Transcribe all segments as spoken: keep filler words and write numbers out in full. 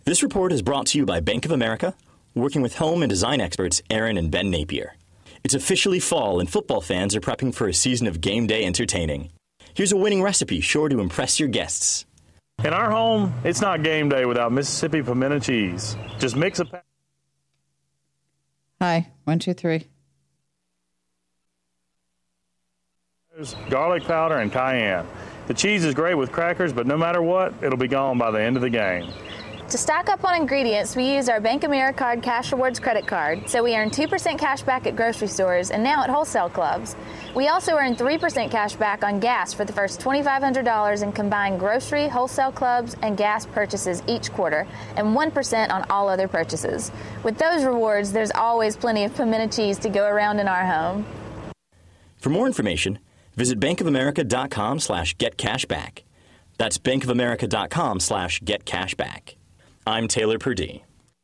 This report is brought to you by Bank of America, working with home and design experts Aaron and Ben Napier. It's officially fall, and football fans are prepping for a season of game day entertaining. Here's a winning recipe sure to impress your guests. In our home, it's not game day without Mississippi pimento cheese. Just mix a... Hi, one, two, three. Garlic powder and cayenne. The cheese is great with crackers, but no matter what, it'll be gone by the end of the game. To stock up on ingredients, we use our Bank Americard Cash Rewards credit card, so we earn two percent cash back at grocery stores and now at wholesale clubs. We also earn three percent cash back on gas for the first two thousand five hundred dollars in combined grocery, wholesale clubs, and gas purchases each quarter, and one percent on all other purchases. With those rewards, there's always plenty of pimento cheese to go around in our home. For more information, visit bankofamerica.com slash getcashback. That's bankofamerica.com slash getcashback. I'm Taylor Purdie.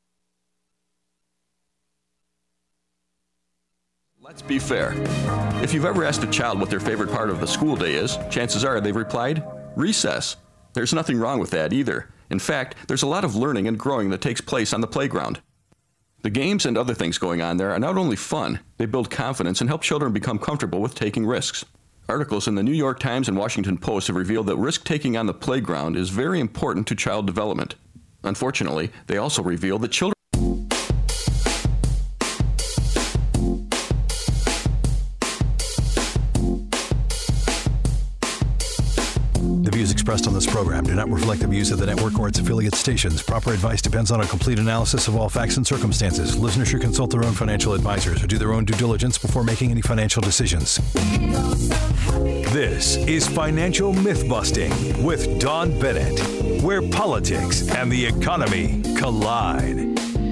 Let's be fair. If you've ever asked a child what their favorite part of the school day is, chances are they've replied, recess. There's nothing wrong with that either. In fact, there's a lot of learning and growing that takes place on the playground. The games and other things going on there are not only fun, they build confidence and help children become comfortable with taking risks. Articles in the New York Times and Washington Post have revealed that risk-taking on the playground is very important to child development. Unfortunately, they also reveal that children The views expressed on this program do not reflect the views of the network or its affiliate stations. Proper advice depends on a complete analysis of all facts and circumstances. Listeners should consult their own financial advisors or do their own due diligence before making any financial decisions. This is Financial Myth-Busting with Don Bennett, where politics and the economy collide.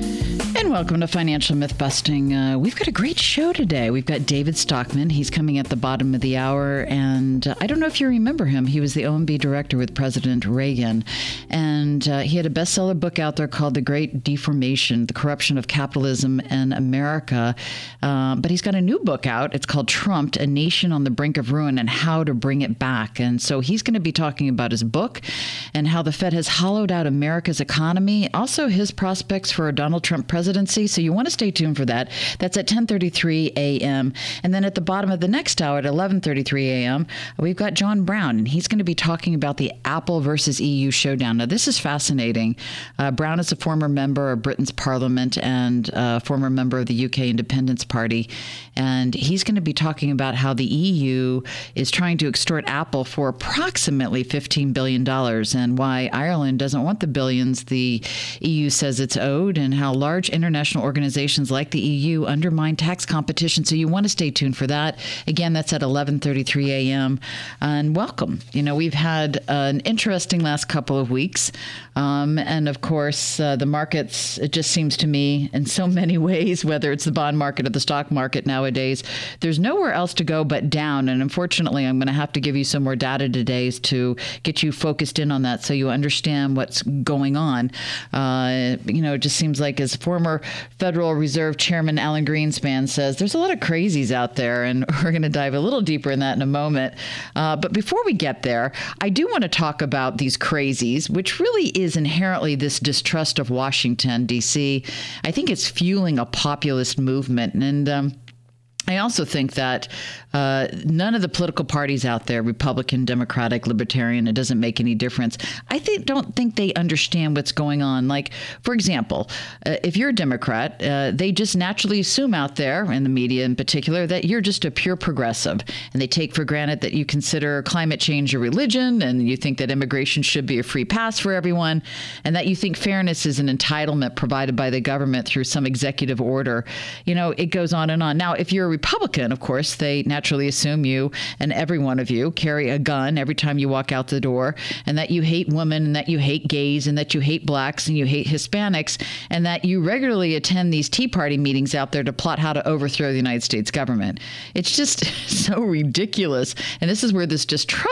And welcome to Financial Myth-Busting. Uh, we've got a great show today. We've got David Stockman. He's coming at the bottom of the hour. And uh, I don't know if you remember him. He was the O M B director with President Reagan. And uh, he had a bestseller book out there called The Great Deformation, The Corruption of Capitalism in America. Uh, but he's got a new book out. It's called Trumped, A Nation on the Brink of Ruin and How to Bring It Back. And so he's going to be talking about his book and how the Fed has hollowed out America's economy. Also his prospects for a Donald Trump presidency. So you want to stay tuned for that. That's at ten thirty-three a.m. And then at the bottom of the next hour at eleven thirty-three a.m., we've got John Brown, and he's going to be talking about the Apple versus E U showdown. Now, this is fascinating. Uh, Brown is a former member of Britain's parliament and a former member of the U K Independence Party. And he's going to be talking about how the E U is trying to extort Apple for approximately fifteen billion dollars and why Ireland doesn't want the billions the E U says it's owed, and how large international organizations like the E U undermine tax competition. So you want to stay tuned for that. Again, that's at eleven thirty-three a.m. And welcome. You know, we've had an interesting last couple of weeks. Um, and of course, uh, the markets, it just seems to me in so many ways, whether it's the bond market or the stock market nowadays, there's nowhere else to go but down. And unfortunately, I'm going to have to give you some more data today to get you focused in on that so you understand what's going on. Uh, you know, it just seems like as former Federal Reserve Chairman Alan Greenspan says, there's a lot of crazies out there, and we're going to dive a little deeper in that in a moment. Uh, but before we get there, I do want to talk about these crazies, which really is inherently this distrust of Washington, D C. I think it's fueling a populist movement. And um, I also think that uh, none of the political parties out there, Republican, Democratic, Libertarian, it doesn't make any difference. I think, don't think they understand what's going on. Like, for example, uh, if you're a Democrat, uh, they just naturally assume out there, in the media in particular, that you're just a pure progressive. And they take for granted that you consider climate change a religion, and you think that immigration should be a free pass for everyone, and that you think fairness is an entitlement provided by the government through some executive order. You know, it goes on and on. Now, if you're a Republican, of course, they naturally assume you and every one of you carry a gun every time you walk out the door, and that you hate women, and that you hate gays, and that you hate blacks, and you hate Hispanics, and that you regularly attend these Tea Party meetings out there to plot how to overthrow the United States government. It's just so ridiculous. And this is where this distrust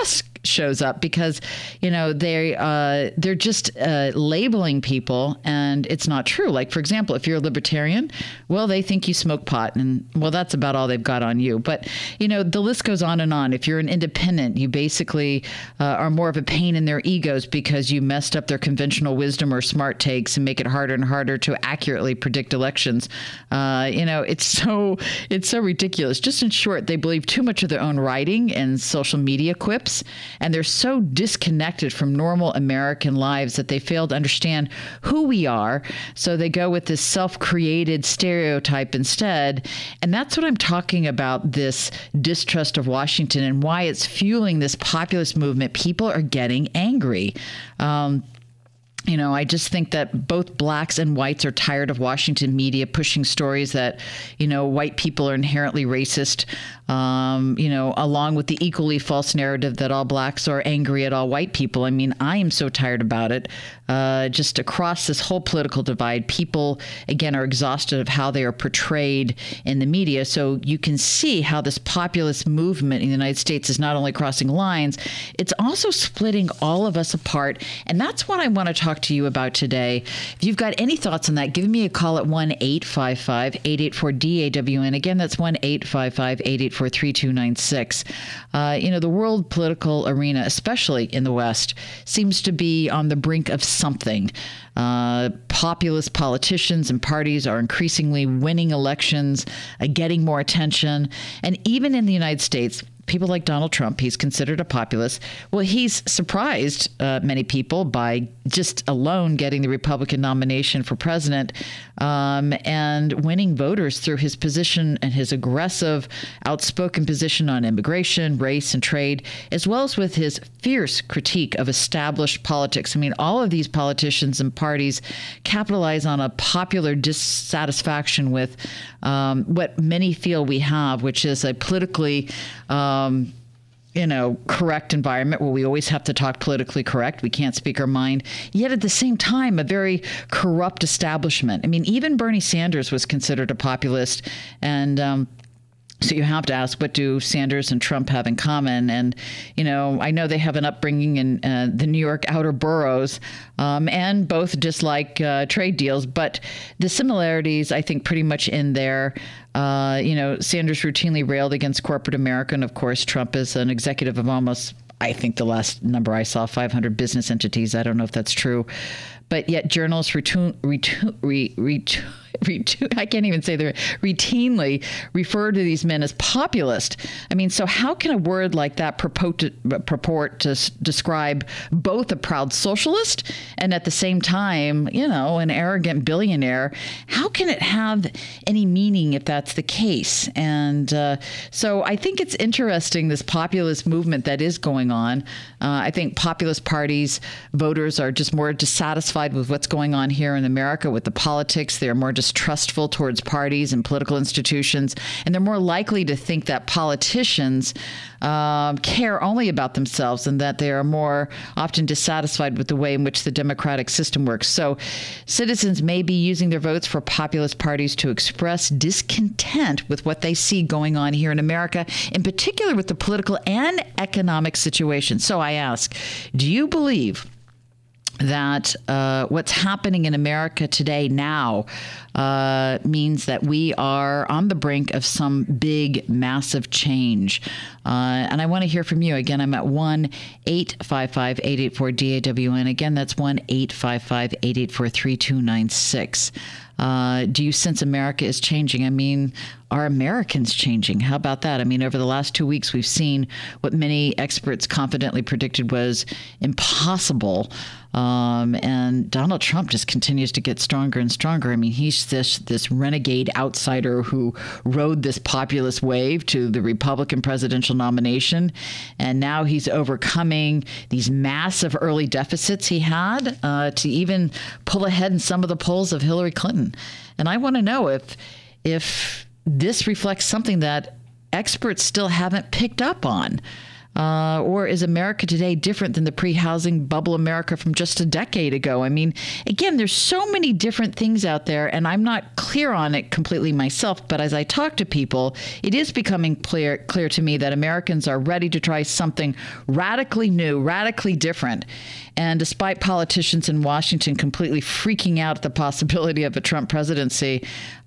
shows up because, you know, they, uh, they're just uh, labeling people, and it's not true. Like, for example, if you're a libertarian, well, they think you smoke pot, and, well, that's about all they've got on you. But, you know, the list goes on and on. If you're an independent, you basically uh, are more of a pain in their egos because you messed up their conventional wisdom or smart takes and make it harder and harder to accurately predict elections. Uh, you know, it's so it's so ridiculous. Just in short, they believe too much of their own writing and social media quips, and they're so disconnected from normal American lives that they fail to understand who we are. So they go with this self-created stereotype instead. And that's what I'm talking about, this distrust of Washington and why it's fueling this populist movement. People are getting angry. Um, You know, I just think that both blacks and whites are tired of Washington media pushing stories that, you know, white people are inherently racist, um, you know, along with the equally false narrative that all blacks are angry at all white people. I mean, I am so tired about it. Uh, just across this whole political divide, people, again, are exhausted of how they are portrayed in the media. So you can see how this populist movement in the United States is not only crossing lines, it's also splitting all of us apart. And that's what I want to talk to you about today. If you've got any thoughts on that, give me a call at one eight five five, eight eight four, D A W N. Again, that's one eight five five, eight eight four, three two nine six. Uh, you know, the world political arena, especially in the West, seems to be on the brink of something. Uh, populist politicians and parties are increasingly winning elections, uh, getting more attention. And even in the United States, people like Donald Trump, he's considered a populist. Well, he's surprised uh, many people by just alone getting the Republican nomination for president um, and winning voters through his position and his aggressive, outspoken position on immigration, race, and trade, as well as with his fierce critique of established politics. I mean, all of these politicians and parties capitalize on a popular dissatisfaction with um, what many feel we have, which is a politically Um, you know, correct environment where we always have to talk politically correct. We can't speak our mind. Yet at the same time, a very corrupt establishment. I mean, even Bernie Sanders was considered a populist. And um, so you have to ask, what do Sanders and Trump have in common? And, you know, I know they have an upbringing in uh, the New York outer boroughs um, and both dislike uh, trade deals. But the similarities, I think, pretty much in there. Uh, you know, Sanders routinely railed against corporate America. And of course, Trump is an executive of almost, I think the last number I saw, five hundred business entities. I don't know if that's true. But yet journalists retu- retu- re- retu- retu- I can't even say the routinely refer to these men as populist. I mean, so how can a word like that purport to, purport to s- describe both a proud socialist and at the same time, you know, an arrogant billionaire? How can it have any meaning if that's the case? And uh, so I think it's interesting, this populist movement that is going on. Uh, I think populist parties, voters are just more dissatisfied with what's going on here in America with the politics. They're more distrustful towards parties and political institutions, and they're more likely to think that politicians um, care only about themselves and that they are more often dissatisfied with the way in which the democratic system works. So citizens may be using their votes for populist parties to express discontent with what they see going on here in America, in particular with the political and economic situation. So I ask, do you believe that uh, what's happening in America today now uh, means that we are on the brink of some big, massive change? Uh, and I want to hear from you. Again, I'm at one eight five five, eight eight four, D A W N. Again, that's one eight five five, eight eight four, three two nine six. Uh, do you sense America is changing? I mean, are Americans changing? How about that? I mean, over the last two weeks, we've seen what many experts confidently predicted was impossible. Um, and Donald Trump just continues to get stronger and stronger. I mean, he's this this renegade outsider who rode this populist wave to the Republican presidential nomination. And now he's overcoming these massive early deficits he had uh, to even pull ahead in some of the polls of Hillary Clinton. And I want to know if if this reflects something that experts still haven't picked up on. Uh, or is America today different than the pre-housing bubble America from just a decade ago? I mean, again, there's so many different things out there, and I'm not clear on it completely myself. But as I talk to people, it is becoming clear clear to me that Americans are ready to try something radically new, radically different. And despite politicians in Washington completely freaking out at the possibility of a Trump presidency,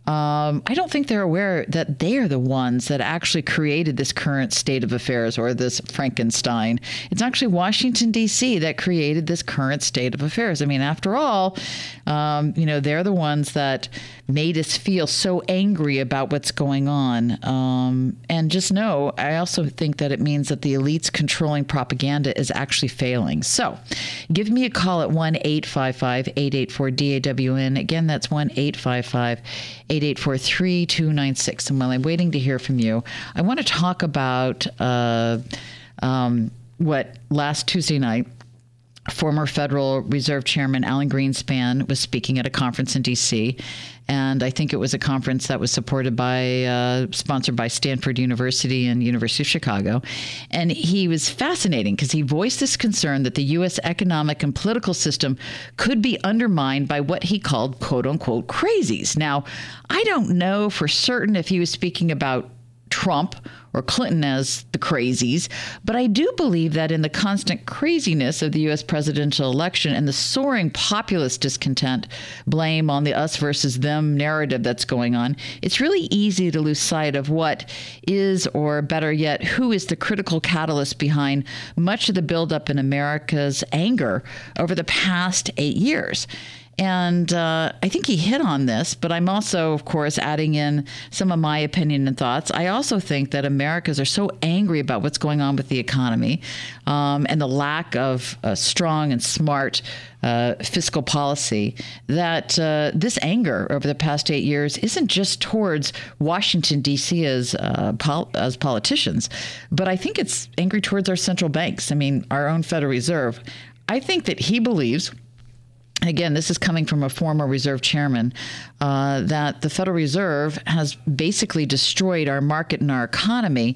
Um, I don't think they're aware that they are the ones that actually created this current state of affairs, or this Frankenstein. It's actually Washington, D C that created this current state of affairs. I mean, after all, um, you know, they're the ones that made us feel so angry about what's going on. Um, and just know, I also think that it means that the elites controlling propaganda is actually failing. So give me a call at one eight five five, eight eight four, D A W N. Again, that's one eight five five, eight eight four, three two nine six. And while I'm waiting to hear from you, I want to talk about uh, um, what last Tuesday night, former Federal Reserve Chairman Alan Greenspan was speaking at a conference in D C, and I think it was a conference that was supported by, uh, sponsored by Stanford University and University of Chicago. And he was fascinating because he voiced this concern that the U S economic and political system could be undermined by what he called, quote unquote, crazies. Now, I don't know for certain if he was speaking about Trump or Clinton as the crazies, but I do believe that in the constant craziness of the U S presidential election and the soaring populist discontent, blame on the us versus them narrative that's going on, it's really easy to lose sight of what is, or better yet, who is the critical catalyst behind much of the buildup in America's anger over the past eight years. And uh, I think he hit on this, but I'm also, of course, adding in some of my opinion and thoughts. I also think that Americans are so angry about what's going on with the economy um, and the lack of uh, strong and smart uh, fiscal policy that uh, this anger over the past eight years isn't just towards Washington, D C as, uh, pol- as politicians, but I think it's angry towards our central banks. I mean, our own Federal Reserve. I think that he believes, again, this is coming from a former Reserve chairman, uh, that the Federal Reserve has basically destroyed our market and our economy.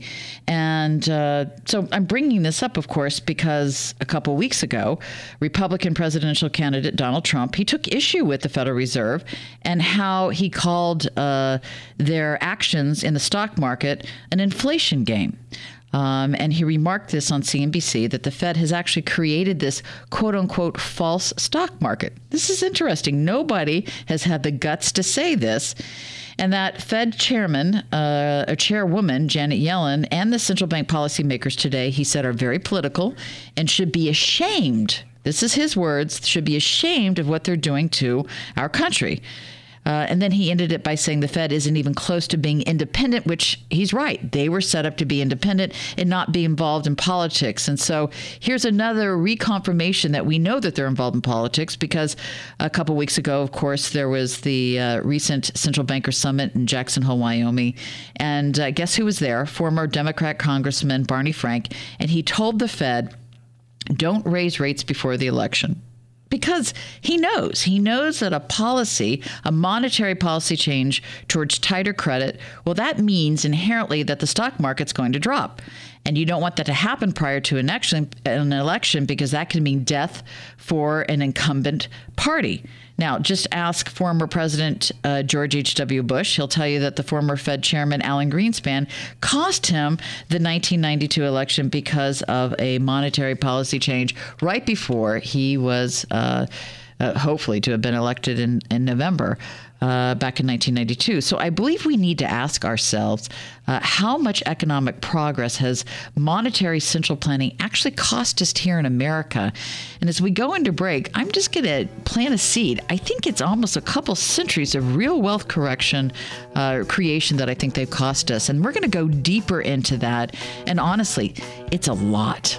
And uh, so I'm bringing this up, of course, because a couple weeks ago, Republican presidential candidate Donald Trump, he took issue with the Federal Reserve and how he called uh, their actions in the stock market an inflation game. Um, and he remarked this on C N B C, that the Fed has actually created this quote unquote false stock market. This is interesting. Nobody has had the guts to say this. And that Fed chairman, uh, a chairwoman, Janet Yellen, and the central bank policymakers today, he said, are very political and should be ashamed. This is his words, should be ashamed of what they're doing to our country. Uh, and then he ended it by saying the Fed isn't even close to being independent, which he's right. They were set up to be independent and not be involved in politics. And so here's another reconfirmation that we know that they're involved in politics, because a couple weeks ago, of course, there was the uh, recent Central Banker Summit in Jackson Hole, Wyoming. And uh, guess who was there? Former Democrat Congressman Barney Frank. And he told the Fed, don't raise rates before the election. Because he knows, he knows that a policy, a monetary policy change towards tighter credit, well, that means inherently that the stock market's going to drop. And you don't want that to happen prior to an election, an election because that can mean death for an incumbent party. Now, just ask former President uh, George H W. Bush. He'll tell you that the former Fed chairman, Alan Greenspan, cost him the nineteen ninety-two election because of a monetary policy change right before he was uh, uh, hopefully to have been elected in, in November. Uh, back in nineteen ninety-two. So I believe we need to ask ourselves uh, how much economic progress has monetary central planning actually cost us here in America? And as we go into break, I'm just going to plant a seed. I think it's almost a couple centuries of real wealth correction, uh, creation that I think they've cost us. And we're going to go deeper into that. And honestly, it's a lot.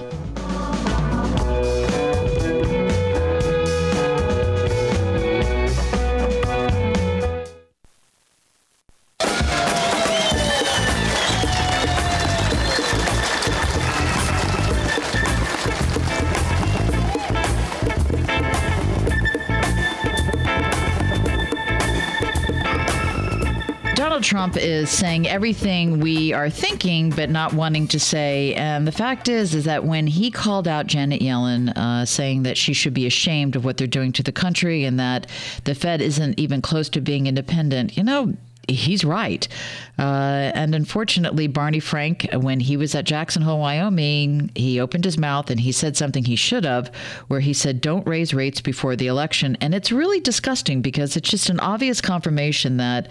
Donald Trump is saying everything we are thinking but not wanting to say. And the fact is, is that when he called out Janet Yellen, uh, saying that she should be ashamed of what they're doing to the country and that the Fed isn't even close to being independent, you know, he's right. Uh, and unfortunately, Barney Frank, when he was at Jackson Hole, Wyoming, he opened his mouth and he said something he should have, where he said, don't raise rates before the election. And it's really disgusting because it's just an obvious confirmation that,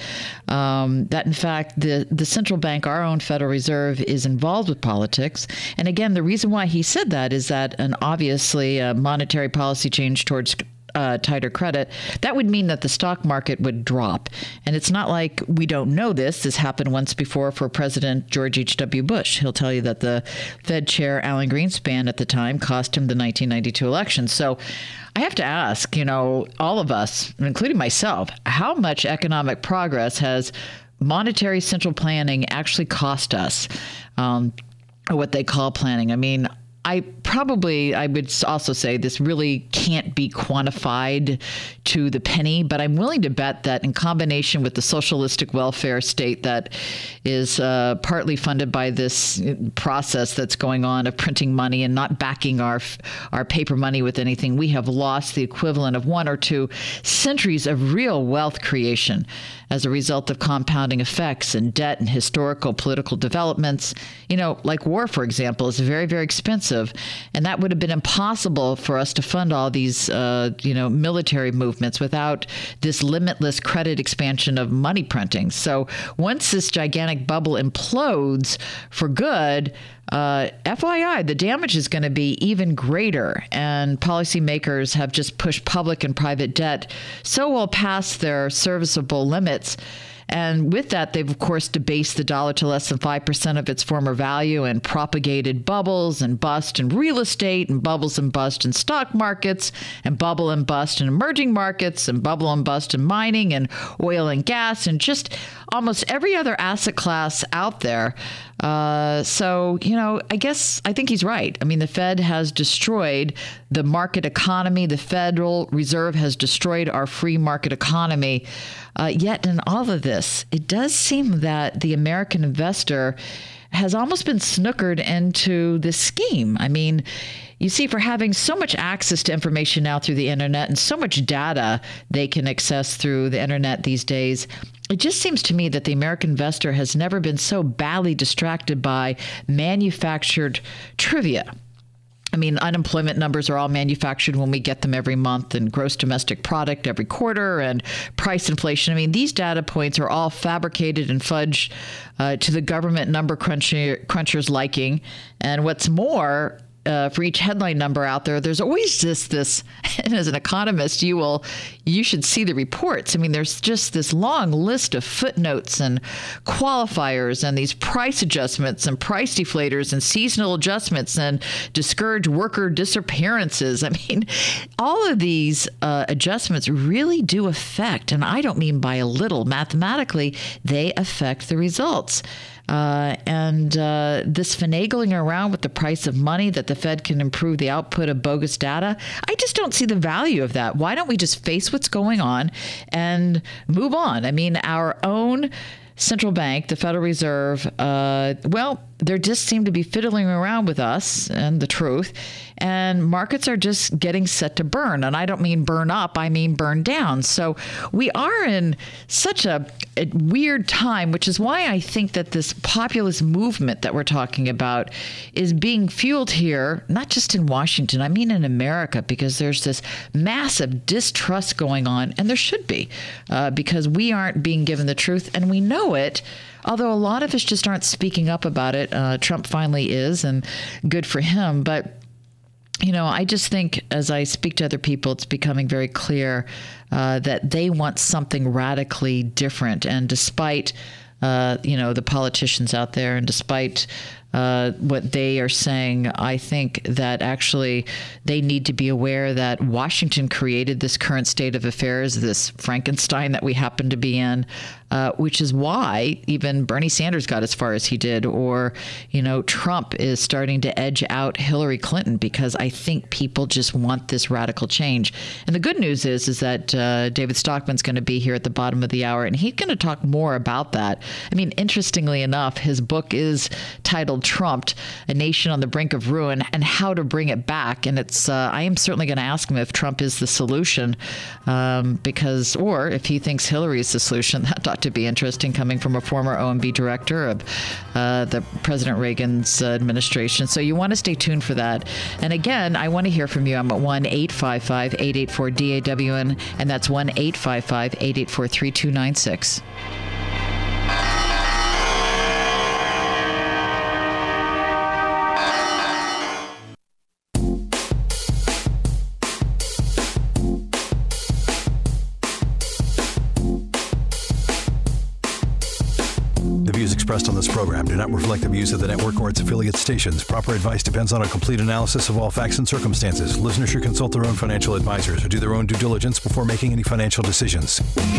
um, that in fact, the, the central bank, our own Federal Reserve, is involved with politics. And again, the reason why he said that is that an obviously uh, monetary policy change towards Uh, tighter credit, that would mean that the stock market would drop. And it's not like we don't know this. This happened once before for President George H W. Bush. He'll tell you that the Fed chair, Alan Greenspan, at the time cost him the nineteen ninety-two election. So I have to ask, you know, all of us, including myself, how much economic progress has monetary central planning actually cost us? Um, or what they call planning. I mean, I probably, I would also say this really can't be quantified to the penny, but I'm willing to bet that in combination with the socialistic welfare state that is uh, partly funded by this process that's going on of printing money and not backing our our paper money with anything, we have lost the equivalent of one or two centuries of real wealth creation as a result of compounding effects and debt and historical political developments. You know, like war, for example, is very, very expensive. And that would have been impossible for us to fund all these, uh, you know, military movements without this limitless credit expansion of money printing. So once this gigantic bubble implodes for good, Uh, F Y I, the damage is going to be even greater, and policymakers have just pushed public and private debt so well past their serviceable limits. And with that, they've, of course, debased the dollar to less than five percent of its former value and propagated bubbles and bust in real estate and bubbles and bust in stock markets and bubble and bust in emerging markets and bubble and bust in mining and oil and gas and just almost every other asset class out there. Uh, so, you know, I guess I think he's right. I mean, the Fed has destroyed the market economy. The Federal Reserve has destroyed our free market economy. Uh, yet in all of this, it does seem that the American investor has almost been snookered into this scheme. I mean, you see, for having so much access to information now through the internet and so much data they can access through the internet these days, it just seems to me that the American investor has never been so badly distracted by manufactured trivia. I mean, unemployment numbers are all manufactured when we get them every month, and gross domestic product every quarter, and price inflation. I mean, these data points are all fabricated and fudged uh, to the government number cruncher, cruncher's liking. And what's more, Uh, for each headline number out there, there's always just this, and as an economist, you will, you should see the reports. I mean, there's just this long list of footnotes and qualifiers and these price adjustments and price deflators and seasonal adjustments and discouraged worker disappearances. I mean, all of these uh, adjustments really do affect, and I don't mean by a little, mathematically, they affect the results. Uh, and uh, this finagling around with the price of money that the Fed can improve the output of bogus data, I just don't see the value of that. Why don't we just face what's going on and move on? I mean, our own central bank, the Federal Reserve, uh, well, they just seem to be fiddling around with us and the truth, and markets are just getting set to burn. And I don't mean burn up, I mean burn down. So we are in such a, a weird time, which is why I think that this populist movement that we're talking about is being fueled here, not just in Washington, I mean in America, because there's this massive distrust going on, and there should be, uh, because we aren't being given the truth, and we know it. Although a lot of us just aren't speaking up about it. Uh, Trump finally is, and good for him. But, you know, I just think as I speak to other people, it's becoming very clear uh, that they want something radically different. And despite, uh, you know, the politicians out there, and despite uh, what they are saying, I think that actually they need to be aware that Washington created this current state of affairs, this Frankenstein that we happen to be in, uh, which is why even Bernie Sanders got as far as he did, or, you know, Trump is starting to edge out Hillary Clinton, because I think people just want this radical change. And the good news is, is that uh, David Stockman's going to be here at the bottom of the hour, and he's going to talk more about that. I mean, interestingly enough, his book is titled Trumped, A Nation on the Brink of Ruin, and How to Bring It Back. And it's uh, I am certainly going to ask him if Trump is the solution, um, because, or if he thinks Hillary is the solution. That ought to be interesting, coming from a former O M B director of uh, the President Reagan's uh, administration. So you want to stay tuned for that. And again, I want to hear from you. I'm at one eight five five, eight eight four, D A W N, and that's one eight five five, eight eight four, three two nine six. Expressed on this program do not reflect the views of the network or its affiliate stations. Proper advice depends on a complete analysis of all facts and circumstances. Listeners should consult their own financial advisors or do their own due diligence before making any financial decisions.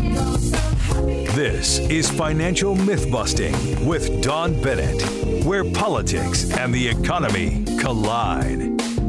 This is Financial Myth-Busting with Don Bennett, where politics and the economy collide.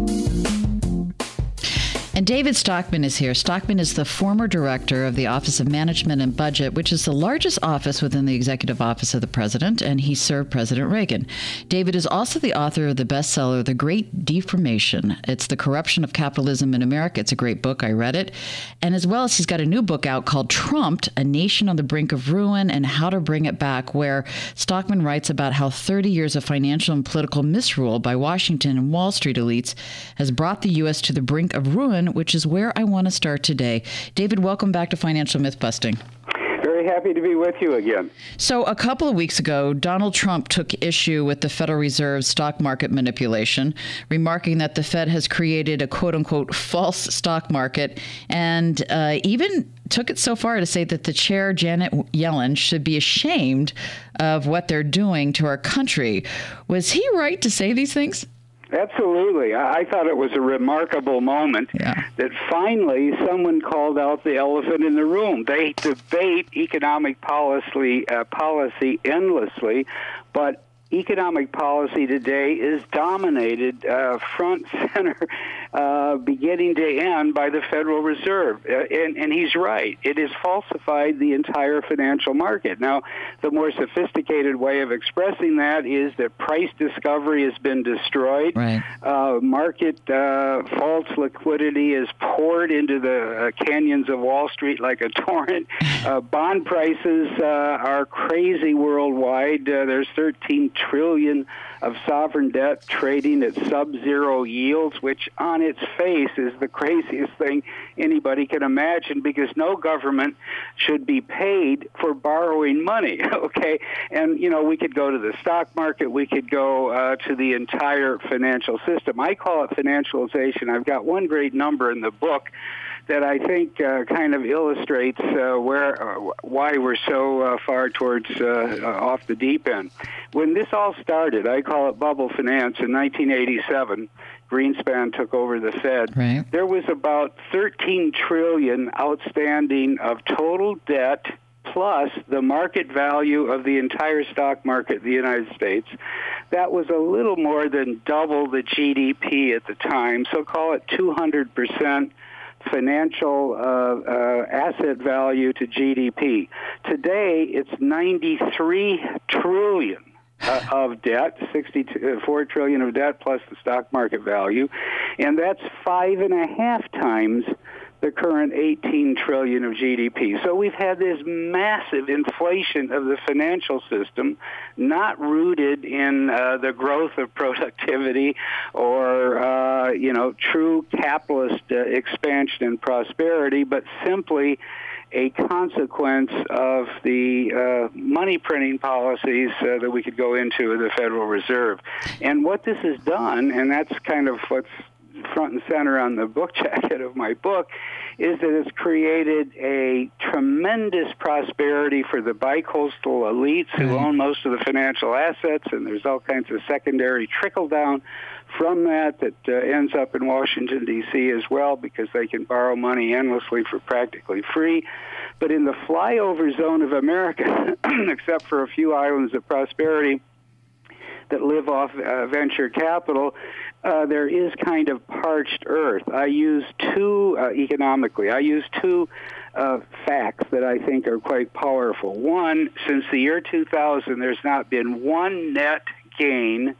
And David Stockman is here. Stockman is the former director of the Office of Management and Budget, which is the largest office within the executive office of the president, and he served President Reagan. David is also the author of the bestseller, The Great Deformation. It's The Corruption of Capitalism in America. It's a great book. I read it. And as well as he's got a new book out called Trumped, A Nation on the Brink of Ruin and How to Bring It Back, where Stockman writes about how thirty years of financial and political misrule by Washington and Wall Street elites has brought the U S to the brink of ruin, which is where I want to start today. David, welcome back to Financial Myth-Busting. Very happy to be with you again. So a couple of weeks ago, Donald Trump took issue with the Federal Reserve's stock market manipulation, remarking that the Fed has created a quote-unquote false stock market, and uh, even took it so far to say that the chair, Janet Yellen, should be ashamed of what they're doing to our country. Was he right to say these things? Absolutely. I thought it was a remarkable moment yeah. that finally someone called out the elephant in the room. They debate economic policy, uh, policy endlessly, but economic policy today is dominated uh, front center, uh, beginning to end by the Federal Reserve. Uh, and, and he's right. It has falsified the entire financial market. Now, the more sophisticated way of expressing that is that price discovery has been destroyed. Right. Uh, market uh, false liquidity is poured into the uh, canyons of Wall Street like a torrent. Uh, bond prices uh, are crazy worldwide. Uh, there's thirteen trillion of sovereign debt trading at sub-zero yields, which on its face is the craziest thing anybody can imagine, because no government should be paid for borrowing money, okay? And, you know, we could go to the stock market, we could go uh, to the entire financial system. I call it financialization. I've got one great number in the book that I think uh, kind of illustrates uh, where, uh, why we're so uh, far towards uh, uh, off the deep end. When this all started, I call it bubble finance, in nineteen eighty-seven, Greenspan took over the Fed. Right. There was about thirteen trillion dollars outstanding of total debt plus the market value of the entire stock market in the United States. That was a little more than double the G D P at the time, so call it two hundred percent financial uh, uh, asset value to G D P. Today, it's ninety-three trillion uh, of debt, sixty-four trillion of debt plus the stock market value, and that's five and a half times the current eighteen trillion of G D P. So we've had this massive inflation of the financial system, not rooted in uh, the growth of productivity or, uh, you know, true capitalist uh, expansion and prosperity, but simply a consequence of the uh, money printing policies uh, that we could go into of the Federal Reserve. And what this has done, and that's kind of what's front and center on the book jacket of my book, is that it's created a tremendous prosperity for the bicoastal elites who mm-hmm. own most of the financial assets, and there's all kinds of secondary trickle-down from that that uh, ends up in Washington, D C as well, because they can borrow money endlessly for practically free. But in the flyover zone of America, except for a few islands of prosperity that live off uh, venture capital, uh, there is kind of parched earth. I use two, uh, economically, I use two uh, facts that I think are quite powerful. One, since the year two thousand, there's not been one net gain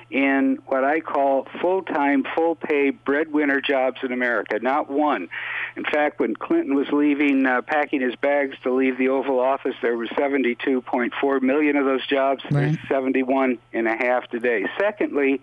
in what I call full-time, full-pay breadwinner jobs in America. Not one. In fact, when Clinton was leaving, uh, packing his bags to leave the Oval Office, there were seventy-two point four million of those jobs. Right. There's seventy-one and a half today. Secondly,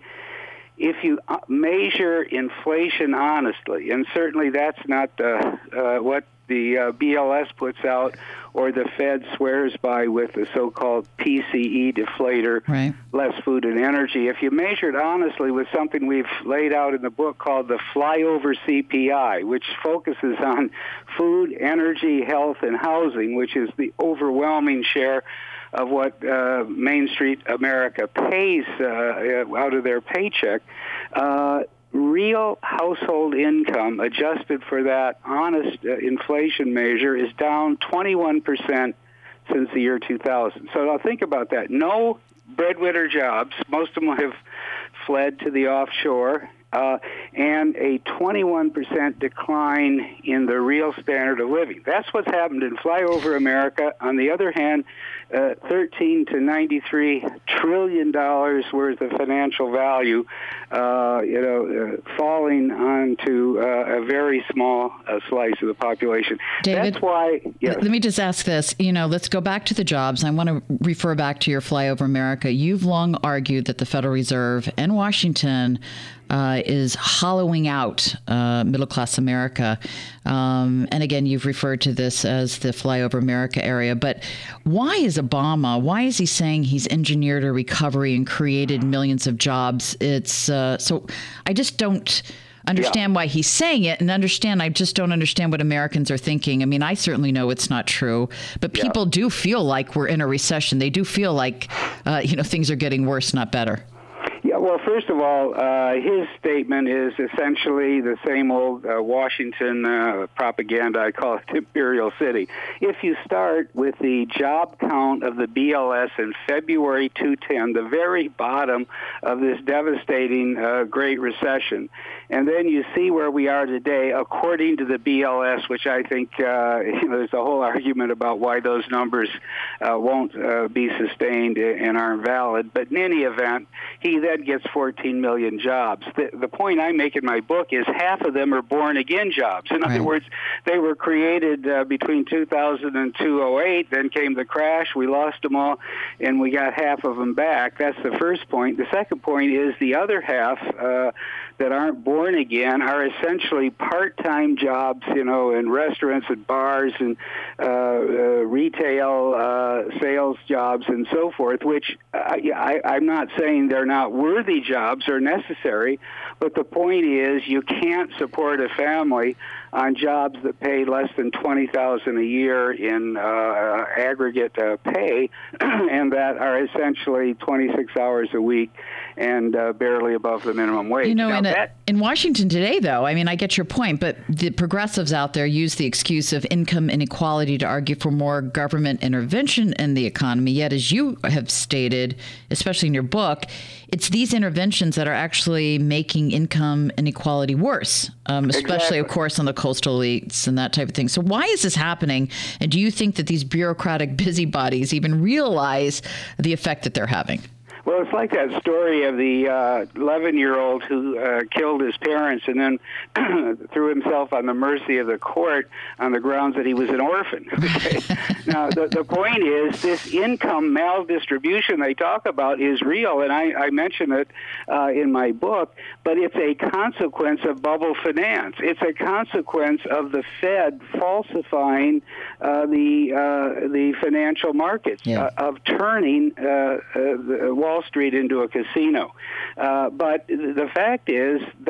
if you measure inflation honestly, and certainly that's not uh, uh, what the uh, B L S puts out or the Fed swears by with the so-called P C E deflator, right. less food and energy. If you measure it honestly with something we've laid out in the book called the flyover C P I, which focuses on food, energy, health, and housing, which is the overwhelming share of what uh, Main Street America pays uh, out of their paycheck, uh, real household income adjusted for that honest uh, inflation measure is down twenty-one percent since the year two thousand. So now think about that. No breadwinner jobs. Most of them have fled to the offshore. Uh, and a twenty-one percent decline in the real standard of living. That's what's happened in flyover America. On the other hand, uh, thirteen to ninety-three trillion dollars worth of financial value, uh, you know, uh, falling onto uh, a very small uh, slice of the population. David, that's why. Yes. Let me just ask this. You know, let's go back to the jobs. I want to refer back to your flyover America. You've long argued that the Federal Reserve and Washington Uh, is hollowing out uh, middle-class America. Um, and again, you've referred to this as the flyover America area. But why is Obama, why is he saying he's engineered a recovery and created millions of jobs? It's uh, so I just don't understand yeah. why he's saying it, and understand I just don't understand what Americans are thinking. I mean, I certainly know it's not true, but people yeah. do feel like we're in a recession. They do feel like, uh, you know, things are getting worse, not better. Yeah, well, first of all, uh, his statement is essentially the same old uh, Washington uh, propaganda. I call it Imperial City. If you start with the job count of the B L S in February two ten, the very bottom of this devastating uh, Great Recession, and then you see where we are today, according to the B L S, which I think uh, you know, there's a whole argument about why those numbers uh, won't uh, be sustained and aren't valid. But in any event, he then gets fourteen million jobs. The, the point I make in my book is half of them are born-again jobs. In right. other words, they were created uh, between two thousand and two thousand eight, then came the crash, we lost them all, and we got half of them back. That's the first point. The second point is the other half uh, that aren't born again are essentially part-time jobs, you know, in restaurants and bars and uh, uh, retail uh, sales jobs and so forth, which I, I, I'm not saying they're not worthy jobs or necessary, but the point is you can't support a family on jobs that pay less than twenty thousand dollars a year in uh, aggregate uh, pay, and that are essentially twenty-six hours a week and uh, barely above the minimum wage. You know, now, in, that, a, in Washington today, though, I mean, I get your point, but the progressives out there use the excuse of income inequality to argue for more government intervention in the economy. Yet, as you have stated, especially in your book, it's these interventions that are actually making income inequality worse, um, especially, exactly. of course, on the coastal elites and that type of thing. So why is this happening? And do you think that these bureaucratic busybodies even realize the effect that they're having? Well, it's like that story of the uh, eleven-year-old who uh, killed his parents and then threw himself on the mercy of the court on the grounds that he was an orphan. Okay? Now, the, the point is this income maldistribution they talk about is real, and I, I mention it uh, in my book, but it's a consequence of bubble finance. It's a consequence of the Fed falsifying uh, the uh, the financial markets, yeah. uh, of turning uh, uh, the Wall Street into a casino. Uh, but the fact is that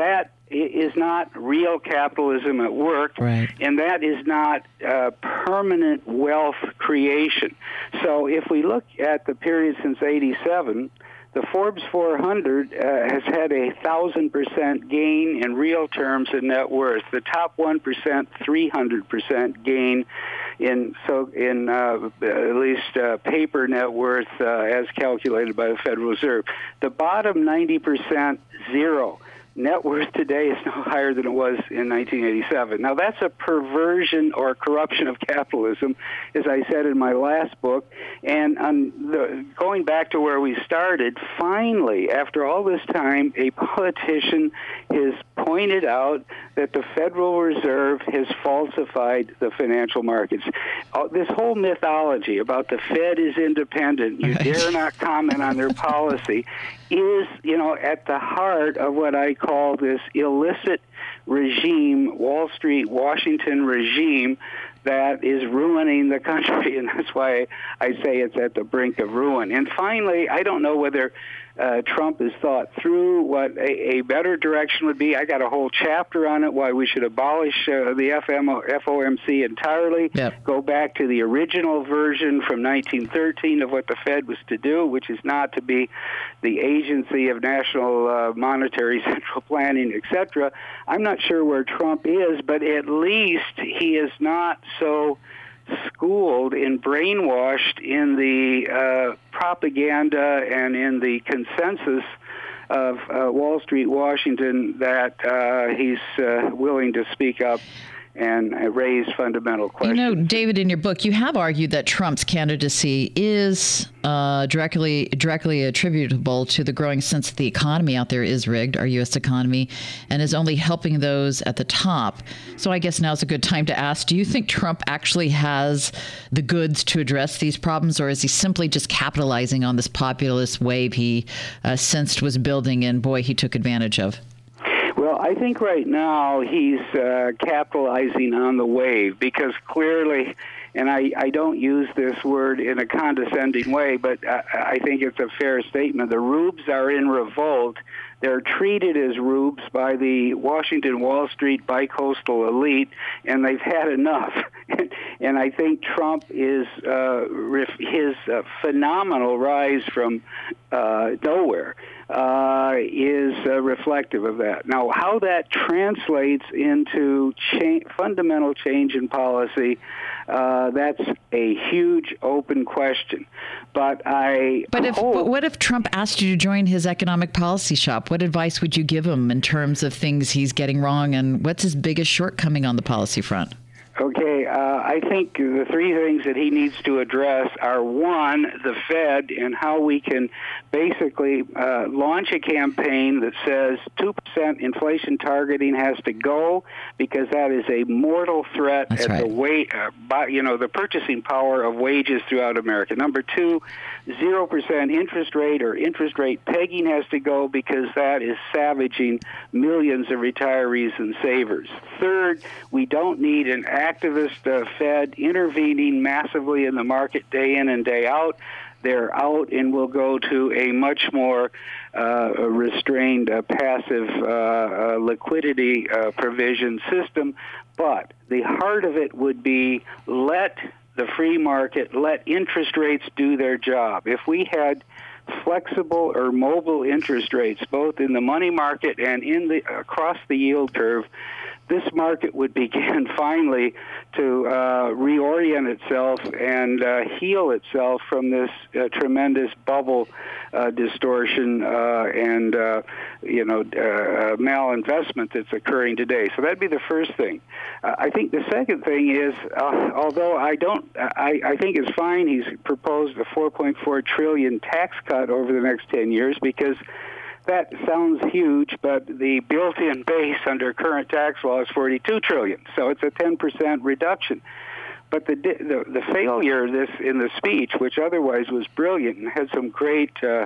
is not real capitalism at work, right. and that is not uh, permanent wealth creation. So if we look at the period since eighty-seven, the Forbes four hundred uh, has had a one thousand percent gain in real terms in net worth. The top one percent, three hundred percent gain in so in uh, at least uh, paper net worth uh, as calculated by the Federal Reserve. The bottom ninety percent, zero. Net worth today is no higher than it was in nineteen eighty-seven. Now, that's a perversion or corruption of capitalism, as I said in my last book. And on the, going back to where we started, finally, after all this time, a politician has pointed out that the Federal Reserve has falsified the financial markets. Uh, this whole mythology about the Fed is independent, you dare not comment on their policy, is, you know, at the heart of what I call this illicit regime, Wall Street, Washington regime, that is ruining the country, and that's why I say it's at the brink of ruin. And finally, I don't know whether uh, Trump has thought through what a, a better direction would be. I got a whole chapter on it, why we should abolish uh, the F O M C entirely, yep. go back to the original version from nineteen thirteen of what the Fed was to do, which is not to be the agency of national uh, monetary central planning, et cetera. I'm not sure where Trump is, but at least he is not so schooled and brainwashed in the uh, propaganda and in the consensus of uh, Wall Street, Washington, that uh, he's uh, willing to speak up and raise fundamental questions. You know, David, in your book, you have argued that Trump's candidacy is uh, directly directly attributable to the growing sense that the economy out there is rigged, our U S economy, and is only helping those at the top. So I guess now's a good time to ask, do you think Trump actually has the goods to address these problems, or is he simply just capitalizing on this populist wave he uh, sensed was building and, boy, he took advantage of? Well, I think right now he's uh, capitalizing on the wave because clearly, and I, I don't use this word in a condescending way, but I, I think it's a fair statement. The rubes are in revolt. They're treated as rubes by the Washington Wall Street bicoastal elite, and they've had enough. And I think Trump is uh, his uh, phenomenal rise from uh, nowhere uh, is uh, reflective of that. Now, how that translates into cha- fundamental change in policy, uh, that's a huge open question. But I But if hope- but what if Trump asked you to join his economic policy shop? What advice would you give him in terms of things he's getting wrong, and what's his biggest shortcoming on the policy front? Okay, uh, I think the three things that he needs to address are, one, the Fed and how we can basically uh, launch a campaign that says two percent inflation targeting has to go because that is a mortal threat That's at right. the wa- uh, by, you know, the purchasing power of wages throughout America. Number two, zero percent interest rate or interest rate pegging has to go because that is savaging millions of retirees and savers. Third, we don't need an activist uh, Fed intervening massively in the market day in and day out. They're out and will go to a much more uh, restrained, uh, passive uh, uh, liquidity uh, provision system. But the heart of it would be let the free market, let interest rates do their job. If we had flexible or mobile interest rates, both in the money market and in the across the yield curve, this market would begin finally to uh, reorient itself and uh, heal itself from this uh, tremendous bubble uh, distortion uh, and uh, you know uh, malinvestment that's occurring today. So that'd be the first thing. Uh, I think the second thing is, uh, although I don't, I, I think it's fine. He's proposed a four point four trillion tax cut over the next ten years because that sounds huge, but the built-in base under current tax law is forty-two trillion dollars, so it's a ten percent reduction. But the, the the failure of this in the speech, which otherwise was brilliant and had some great uh,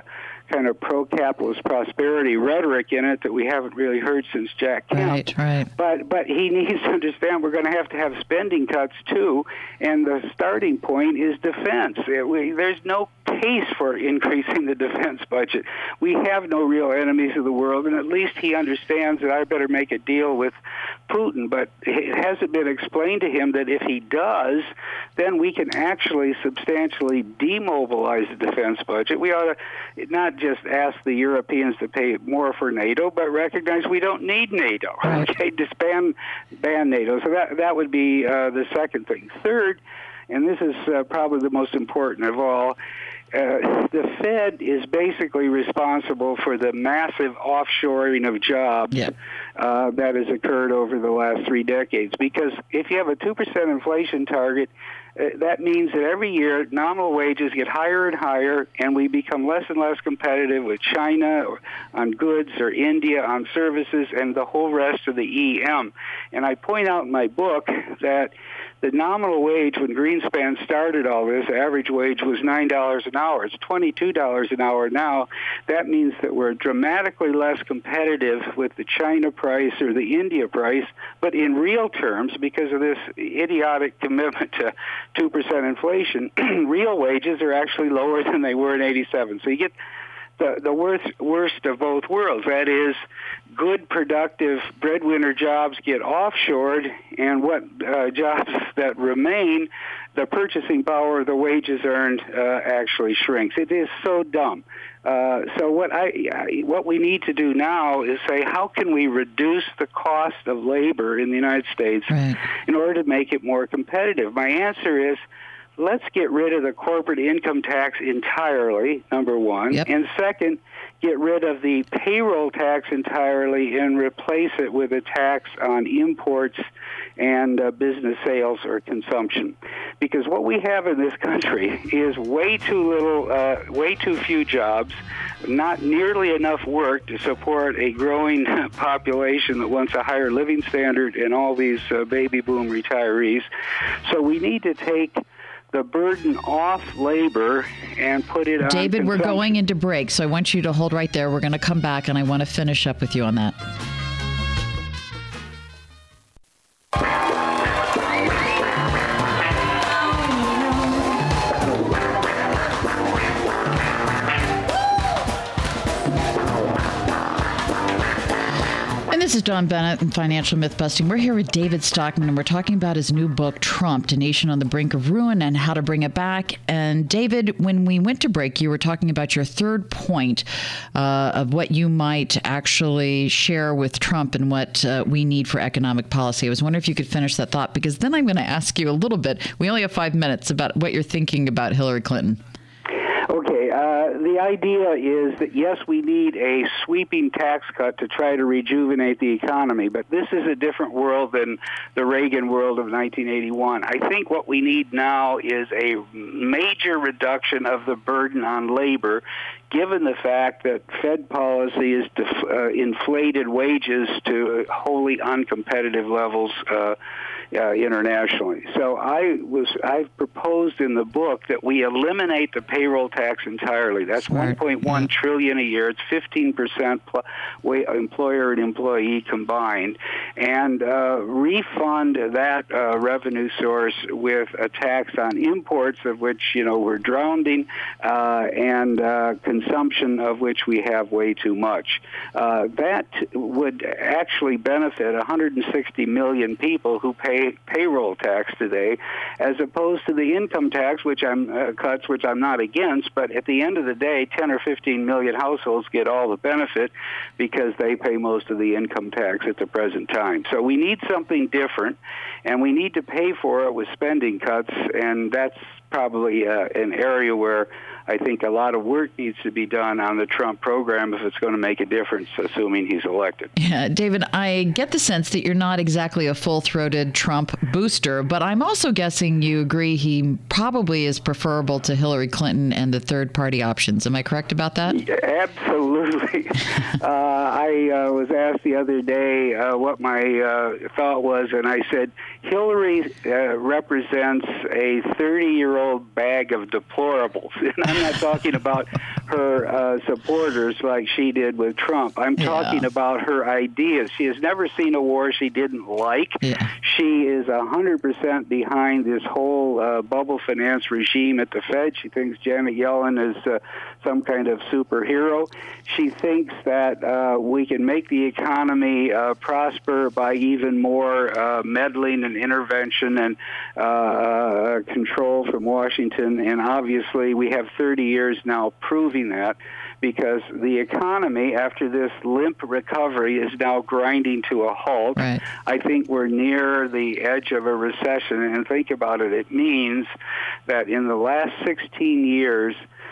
kind of pro-capitalist prosperity rhetoric in it that we haven't really heard since Jack Kemp. Right, right. But but he needs to understand we're going to have to have spending cuts too, and the starting point is defense. It, we, there's no case for increasing the defense budget. We have no real enemies of the world, and at least he understands that I better make a deal with Putin. But it hasn't been explained to him that if he does, then we can actually substantially demobilize the defense budget. We ought to not just ask the Europeans to pay more for NATO, but recognize we don't need NATO. Right. Okay, disband ban NATO. So that that would be uh, the second thing. Third, and this is uh, probably the most important of all, Uh, the Fed is basically responsible for the massive offshoring of jobs yeah. uh, that has occurred over the last three decades. Because if you have a two percent inflation target, uh, that means that every year nominal wages get higher and higher, and we become less and less competitive with China or on goods or India on services and the whole rest of the E M. And I point out in my book that the nominal wage when Greenspan started all this, average wage was nine dollars an hour. It's twenty-two dollars an hour now. That means that we're dramatically less competitive with the China price or the India price, but in real terms, because of this idiotic commitment to two percent inflation, real wages are actually lower than they were in eighty-seven. So you get the, the worst, worst of both worlds. That is, good, productive breadwinner jobs get offshored, and what uh, jobs that remain, the purchasing power of the wages earned uh, actually shrinks. It is so dumb. Uh, so what I, I what we need to do now is say, how can we reduce the cost of labor in the United States right. in order to make it more competitive? My answer is, let's get rid of the corporate income tax entirely, number one. Yep. And second, get rid of the payroll tax entirely and replace it with a tax on imports and uh, business sales or consumption. Because what we have in this country is way too little, uh, way too few jobs, not nearly enough work to support a growing population that wants a higher living standard and all these uh, baby boom retirees. So we need to take the burden off labor and put it on David, we're consumption. going into break, so I want you to hold right there. We're going to come back, and I want to finish up with you on that. This is Dawn Bennett in Financial Myth-Busting. We're here with David Stockman, and we're talking about his new book, Trumped, A Nation on the Brink of Ruin and How to Bring It Back. And David, when we went to break, you were talking about your third point uh, of what you might actually share with Trump and what uh, we need for economic policy. I was wondering if you could finish that thought, because then I'm going to ask you a little bit. We only have five minutes about what you're thinking about Hillary Clinton. Okay, uh, the idea is that, yes, we need a sweeping tax cut to try to rejuvenate the economy, but this is a different world than the Reagan world of nineteen eighty-one. I think what we need now is a major reduction of the burden on labor, given the fact that Fed policy has def- uh, inflated wages to wholly uncompetitive levels uh, uh, internationally. So I was I've proposed in the book that we eliminate the payroll tax entirely. That's one point one yeah. trillion a year. It's fifteen percent pl- employer and employee combined, and uh, refund that uh, revenue source with a tax on imports, of which you know we're drowning, uh, and uh, consumption of which we have way too much. Uh, that would actually benefit one hundred sixty million people who pay payroll tax today, as opposed to the income tax, which I'm uh, cuts, which I'm not against. But at the end of the day, ten or fifteen million households get all the benefit because they pay most of the income tax at the present time. So we need something different, and we need to pay for it with spending cuts, and that's probably uh, an area where I think a lot of work needs to be done on the Trump program if it's going to make a difference, assuming he's elected. Yeah, David, I get the sense that you're not exactly a full-throated Trump booster, but I'm also guessing you agree he probably is preferable to Hillary Clinton and the third-party options. Am I correct about that? Yeah, absolutely. uh, I uh, was asked the other day uh, what my uh, thought was, and I said Hillary uh, represents a thirty-year-old old bag of deplorables. And I'm not talking about her uh, supporters like she did with Trump. I'm talking yeah. about her ideas. She has never seen a war she didn't like. Yeah. She is one hundred percent behind this whole uh, bubble finance regime at the Fed. She thinks Janet Yellen is uh, some kind of superhero. She thinks that uh, we can make the economy uh, prosper by even more uh, meddling and intervention and uh, uh, control from Washington. And obviously, we have thirty years now proving that, because the economy, after this limp recovery, is now grinding to a halt. Right. I think we're near the edge of a recession. And think about it. It means that in the last sixteen years,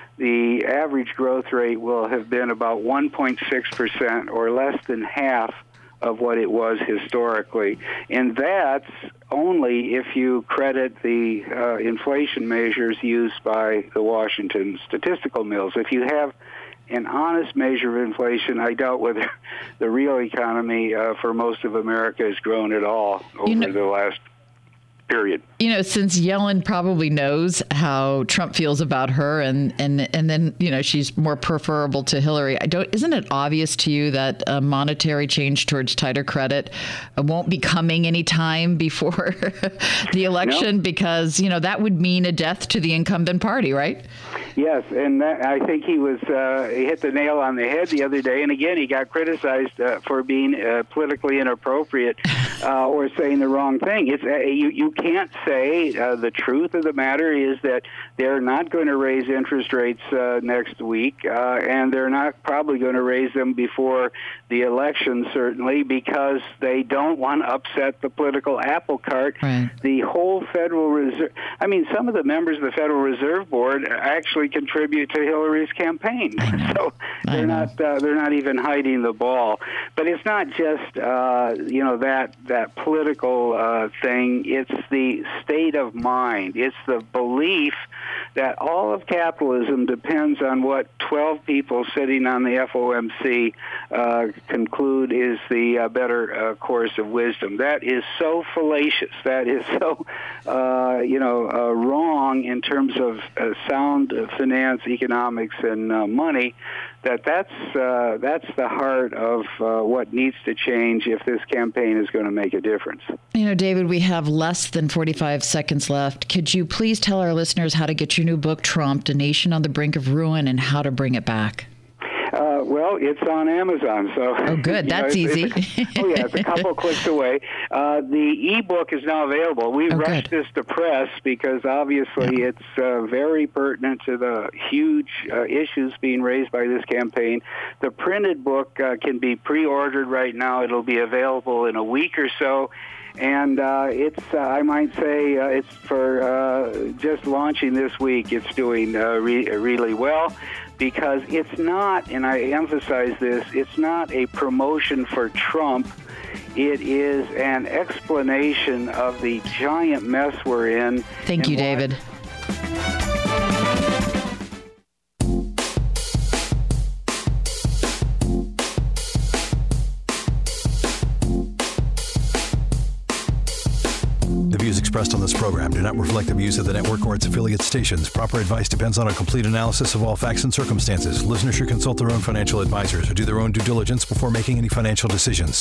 the average growth rate will have been about one point six percent, or less than half of what it was historically. And that's only if you credit the uh, inflation measures used by the Washington statistical mills. If you have an honest measure of inflation, I doubt whether the real economy uh, for most of America has grown at all over you know, the last period. You know, since Yellen probably knows how Trump feels about her, and, and and then, you know, she's more preferable to Hillary, I don't. Isn't it obvious to you that a monetary change towards tighter credit won't be coming any time before the election? No. Because, you know, that would mean a death to the incumbent party, right? Yes, and that, I think he was uh, he hit the nail on the head the other day. And again, he got criticized uh, for being uh, politically inappropriate uh, or saying the wrong thing. It's uh, you you can't say uh, the truth of the matter is that they're not going to raise interest rates uh, next week, uh, and they're not probably going to raise them before the election, certainly, because they don't want to upset the political apple cart. Right. The whole Federal Reserve, I mean, some of the members of the Federal Reserve Board actually contribute to Hillary's campaign, so they're not uh, they're not even hiding the ball. But it's not just uh, you know that that political uh, thing. It's the state of mind. It's the belief that all of capitalism depends on what twelve people sitting on the F O M C uh, conclude is the uh, better uh, course of wisdom. That is so fallacious. That is so uh, you know uh, wrong in terms of uh, sound uh, finance, economics, and uh, money. That that's uh, that's the heart of uh, what needs to change if this campaign is going to make a difference. You know, David, we have less than forty-five seconds left. Could you please tell our listeners how to get your new book, Trumped, A Nation on the Brink of Ruin, and how to bring it back? Uh, well, it's on Amazon, so oh, good, that's know, it's, easy. It's a, oh, yeah, it's a couple clicks away. Uh, the ebook is now available. We oh, rushed good. this to press because obviously yeah. it's uh, very pertinent to the huge uh, issues being raised by this campaign. The printed book uh, can be pre-ordered right now. It'll be available in a week or so. And uh, it's, uh, I might say, uh, it's for uh, just launching this week. It's doing uh, re- really well because it's not, and I emphasize this, it's not a promotion for Trump. It is an explanation of the giant mess we're in. Thank you, David. Why- The views expressed on this program do not reflect the views of the network or its affiliate stations. Proper advice depends on a complete analysis of all facts and circumstances. Listeners should consult their own financial advisors or do their own due diligence before making any financial decisions.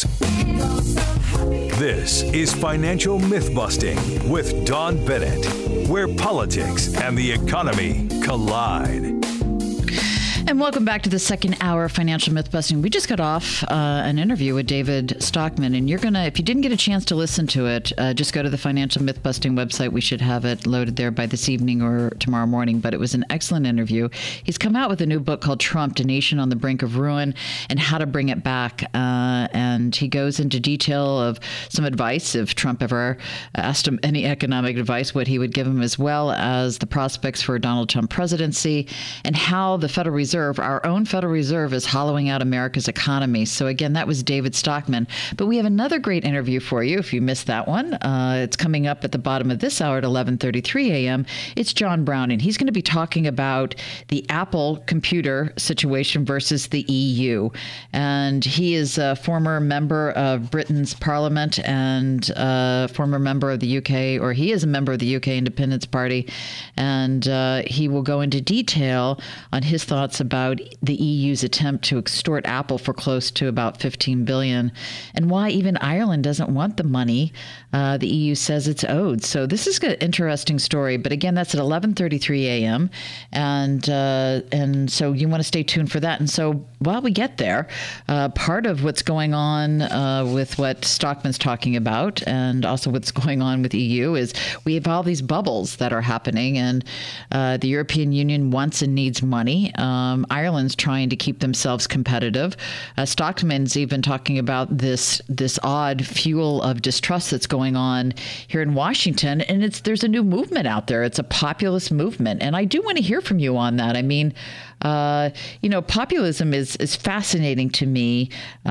This is Financial Myth-Busting with Don Bennett, where politics and the economy collide. And welcome back to the second hour of Financial Myth-Busting. We just got off uh, an interview with David Stockman, and you're going to, if you didn't get a chance to listen to it, uh, just go to the Financial Myth-Busting website. We should have it loaded there by this evening or tomorrow morning, but it was an excellent interview. He's come out with a new book called Trumped, A Nation on the Brink of Ruin, and how to bring it back. Uh, and he goes into detail of some advice, if Trump ever asked him any economic advice, what he would give him, as well as the prospects for a Donald Trump presidency, and how the Federal Reserve Reserve, our own Federal Reserve, is hollowing out America's economy. So again, that was David Stockman. But we have another great interview for you if you missed that one. Uh, it's coming up at the bottom of this hour at eleven thirty-three a.m. It's John Browning. He's going to be talking about the Apple computer situation versus the E U. And he is a former member of Britain's Parliament and a former member of the U K, or he is a member of the U K Independence Party. And uh, he will go into detail on his thoughts about the E U's attempt to extort Apple for close to about fifteen billion dollars, and why even Ireland doesn't want the money uh, the E U says it's owed. So this is an interesting story. But again, that's at eleven thirty-three a.m. And uh, and so you want to stay tuned for that. And so while we get there, uh, part of what's going on uh, with what Stockman's talking about, and also what's going on with E U, is we have all these bubbles that are happening, and uh, the European Union wants and needs money. Um, Ireland's trying to keep themselves competitive. Uh, Stockman's even talking about this this odd fuel of distrust that's going on here in Washington, and it's there's a new movement out there. It's a populist movement, and I do want to hear from you on that. I mean, uh, you know, populism is is fascinating to me,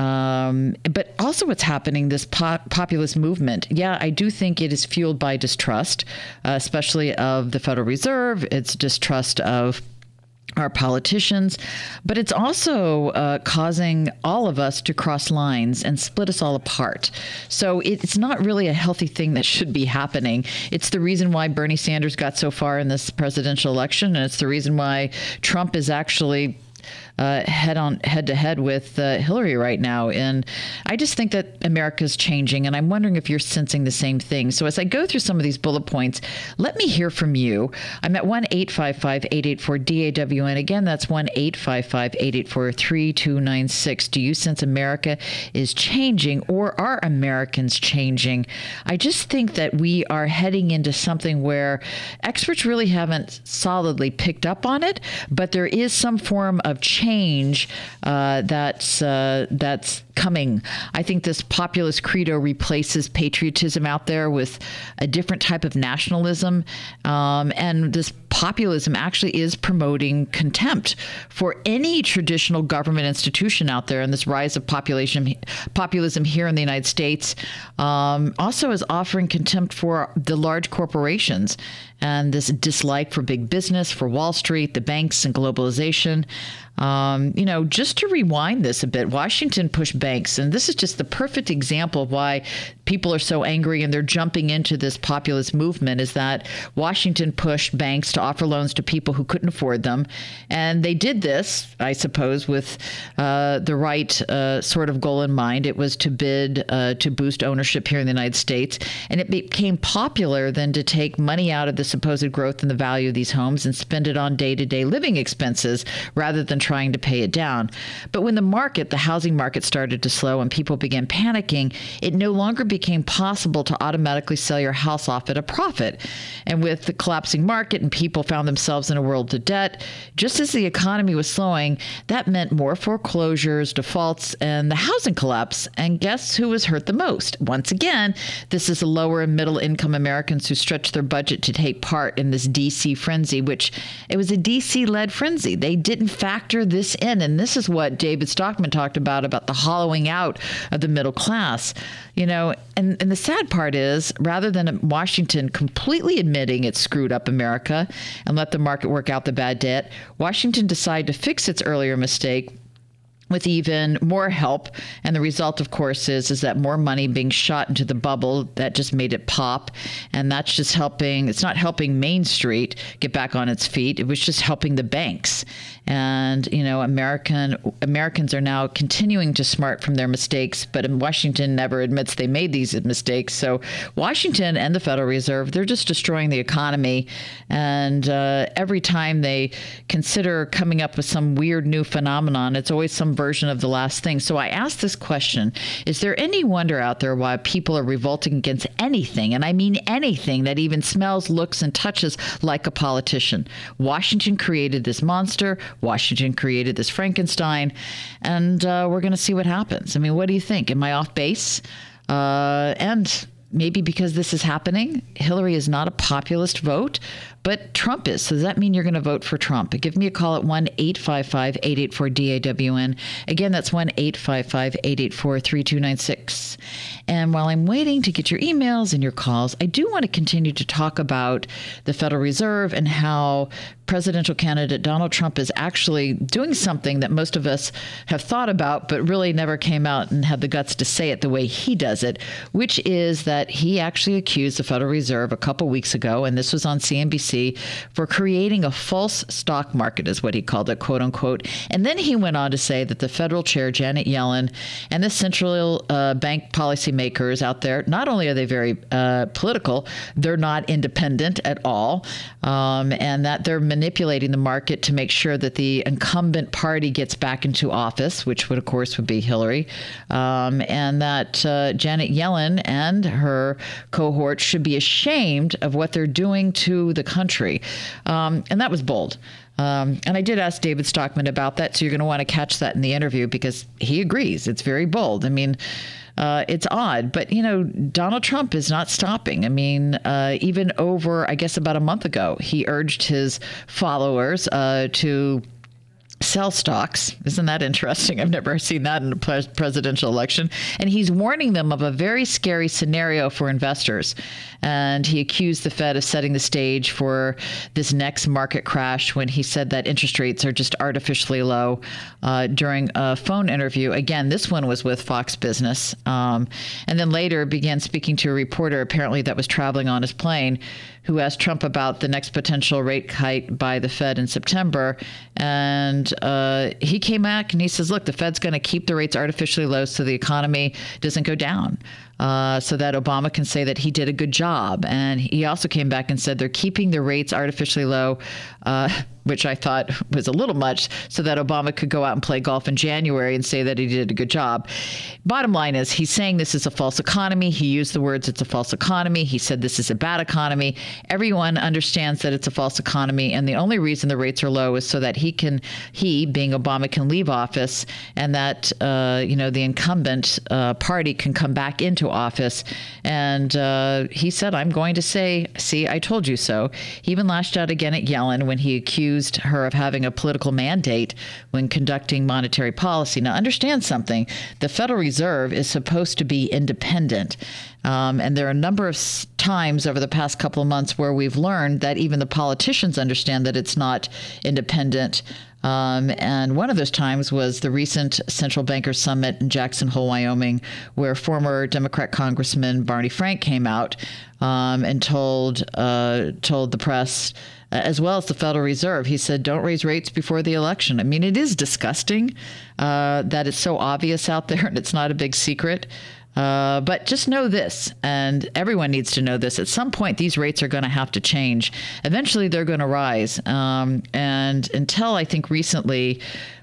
um, but also what's happening, this pop- populist movement. Yeah, I do think it is fueled by distrust, uh, especially of the Federal Reserve. It's distrust of our politicians, but it's also uh, causing all of us to cross lines and split us all apart. So it's not really a healthy thing that should be happening. It's the reason why Bernie Sanders got so far in this presidential election, and it's the reason why Trump is actually Uh, head on head to head with uh, Hillary right now. And I just think that America's changing, and I'm wondering if you're sensing the same thing. So as I go through some of these bullet points, let me hear from you. I'm at one eight five five, eight eight four, D A W N. Again, that's one eight five five, eight eight four, three two nine six. Do you sense America is changing, or are Americans changing? I just think that we are heading into something where experts really haven't solidly picked up on it, but there is some form of change change uh, that's uh, that's coming. I think this populist credo replaces patriotism out there with a different type of nationalism, um, and this populism actually is promoting contempt for any traditional government institution out there. And this rise of population populism here in the United States um, also is offering contempt for the large corporations, and this dislike for big business, for Wall Street, the banks, and globalization. Um, you know, just to rewind this a bit, Washington pushed banks, and this is just the perfect example of why people are so angry and they're jumping into this populist movement, is that Washington pushed banks to offer loans to people who couldn't afford them. And they did this, I suppose, with uh, the right uh, sort of goal in mind. It was to bid uh, to boost ownership here in the United States. And it became popular then to take money out of the supposed growth in the value of these homes and spend it on day-to-day living expenses rather than trying to pay it down. But when the market, the housing market, started to slow and people began panicking, it no longer became possible to automatically sell your house off at a profit. And with the collapsing market and people found themselves in a world of debt, just as the economy was slowing, that meant more foreclosures, defaults, and the housing collapse. And guess who was hurt the most? Once again, this is the lower and middle income Americans who stretched their budget to take part in this D C frenzy, which it was a D C-led frenzy. They didn't factor this in. And this is what David Stockman talked about, about the hollowing out of the middle class. You know, and, and the sad part is, rather than Washington completely admitting it screwed up America and let the market work out the bad debt, Washington decided to fix its earlier mistake with even more help. And the result, of course, is, is that more money being shot into the bubble that just made it pop. And that's just helping. It's not helping Main Street get back on its feet. It was just helping the banks. And, you know, American Americans are now continuing to smart from their mistakes, but Washington never admits they made these mistakes. So Washington and the Federal Reserve, they're just destroying the economy. And uh, every time they consider coming up with some weird new phenomenon, it's always some version of the last thing. So I asked this question: is there any wonder out there why people are revolting against anything, and I mean anything, that even smells, looks, and touches like a politician? Washington created this monster. Washington created this Frankenstein, and uh, we're going to see what happens. I mean, what do you think? Am I off base? Uh, and maybe because this is happening, Hillary is not a populist vote, but Trump is. So does that mean you're going to vote for Trump? Give me a call at one eight five five, eight eight four, D A W N. Again, that's one eight five five, eight eight four, three two nine six. And while I'm waiting to get your emails and your calls, I do want to continue to talk about the Federal Reserve and how presidential candidate Donald Trump is actually doing something that most of us have thought about, but really never came out and had the guts to say it the way he does it, which is that he actually accused the Federal Reserve a couple weeks ago, and this was on C N B C, for creating a false stock market, is what he called it, quote unquote. And then he went on to say that the federal chair, Janet Yellen, and the central uh, bank policymakers out there, not only are they very uh, political, they're not independent at all, um, and that they're manipulating the market to make sure that the incumbent party gets back into office, which would, of course, would be Hillary, um, and that uh, Janet Yellen and her cohort should be ashamed of what they're doing to the country. Um, and that was bold. Um, and I did ask David Stockman about that, so you're going to want to catch that in the interview because he agrees. It's very bold. I mean, Uh, it's odd, but, you know, Donald Trump is not stopping. I mean, uh, even over, I guess, about a month ago, he urged his followers uh, to sell stocks. Isn't that interesting? I've never seen that in a pres- presidential election. And he's warning them of a very scary scenario for investors. And he accused the Fed of setting the stage for this next market crash when he said that interest rates are just artificially low uh, during a phone interview. Again, this one was with Fox Business. Um, and then later began speaking to a reporter, apparently that was traveling on his plane, who asked Trump about the next potential rate hike by the Fed in September. And uh, he came back and he says, look, the Fed's going to keep the rates artificially low so the economy doesn't go down. Uh, so that Obama can say that he did a good job. And he also came back and said they're keeping the rates artificially low, uh, which I thought was a little much, so that Obama could go out and play golf in January and say that he did a good job. Bottom line is he's saying this is a false economy. He used the words, it's a false economy. He said this is a bad economy. Everyone understands that it's a false economy. And the only reason the rates are low is so that he can, he being Obama, can leave office and that, uh, you know, the incumbent uh, party can come back into office. And uh, he said, I'm going to say, see, I told you so. He even lashed out again at Yellen when he accused her of having a political mandate when conducting monetary policy. Now, understand something. The Federal Reserve is supposed to be independent. Um, and there are a number of times over the past couple of months where we've learned that even the politicians understand that it's not independent. Um, and one of those times was the recent Central Bankers Summit in Jackson Hole, Wyoming, where former Democrat Congressman Barney Frank came out um, and told uh, told the press, as well as the Federal Reserve, he said, don't raise rates before the election. I mean, it is disgusting uh, that it's so obvious out there and it's not a big secret. Uh, but just know this, and everyone needs to know this. At some point, these rates are going to have to change. Eventually, they're going to rise. Um, and until I think recently,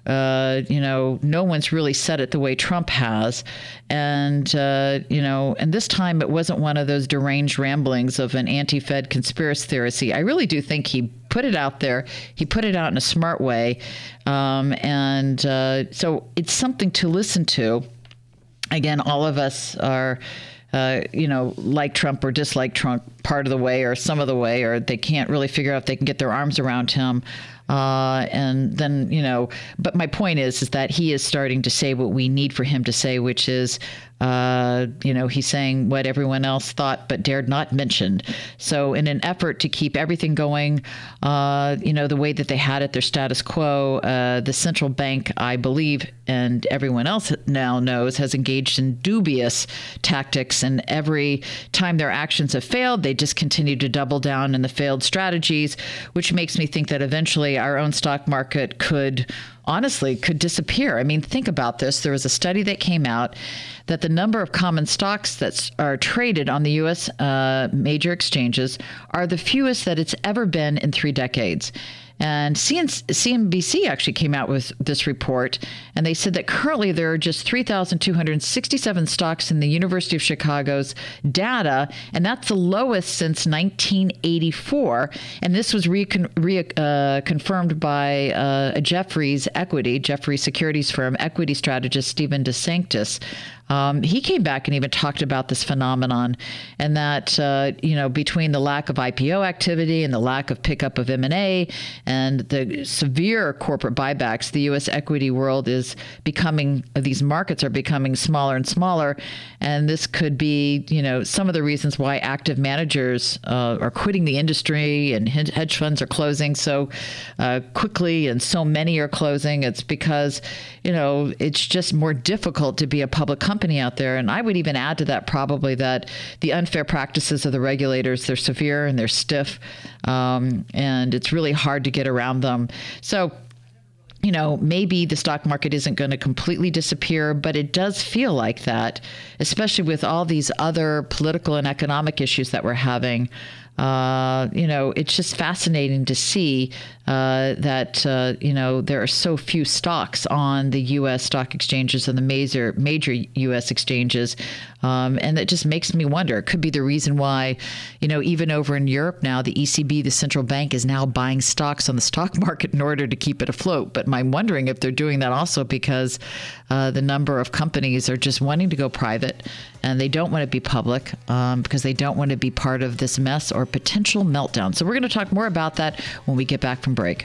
uh, you know, no one's really said it the way Trump has. And, uh, you know, and this time it wasn't one of those deranged ramblings of an anti-Fed conspiracy theorist. I really do think he put it out there. He put it out in a smart way. Um, and uh, so it's something to listen to. Again, all of us are, uh, you know, like Trump or dislike Trump part of the way or some of the way, or they can't really figure out if they can get their arms around him. Uh, and then, you know, but my point is, is that he is starting to say what we need for him to say, which is, uh, you know, he's saying what everyone else thought but dared not mention. So in an effort to keep everything going, uh, you know, the way that they had it, their status quo, uh, the central bank, I believe, and everyone else now knows, has engaged in dubious tactics. And every time their actions have failed, they just continue to double down in the failed strategies, which makes me think that eventually our own stock market could, honestly, could disappear. I mean, think about this. There was a study that came out that the number of common stocks that are traded on the U S uh, major exchanges are the fewest that it's ever been in three decades. And C N B C actually came out with this report, and they said that currently there are just three thousand two hundred sixty-seven stocks in the University of Chicago's data, and that's the lowest since nineteen eighty-four. And this was re- re- uh, confirmed by uh, a Jefferies equity, Jefferies securities firm equity strategist Stephen DeSanctis. Um, he came back and even talked about this phenomenon, and that, uh, you know, between the lack of I P O activity and the lack of pickup of M and A and the severe corporate buybacks, the U S equity world is becoming, these markets are becoming smaller and smaller. And this could be, you know, some of the reasons why active managers uh, are quitting the industry and hedge funds are closing so uh, quickly, and so many are closing. It's because, you know, it's just more difficult to be a public company out there. And I would even add to that probably that the unfair practices of the regulators, they're severe and they're stiff, um, and it's really hard to get around them. So, you know, maybe the stock market isn't going to completely disappear, but it does feel like that, especially with all these other political and economic issues that we're having. Uh, you know, it's just fascinating to see uh, that, uh, you know, there are so few stocks on the U S stock exchanges and the major major U S exchanges. Um, and that just makes me wonder. It could be the reason why, you know, even over in Europe now, the E C B, the central bank, is now buying stocks on the stock market in order to keep it afloat. But I'm wondering if they're doing that also because uh, the number of companies are just wanting to go private, and they don't want to be public um, because they don't want to be part of this mess or potential meltdown. So we're going to talk more about that when we get back from break.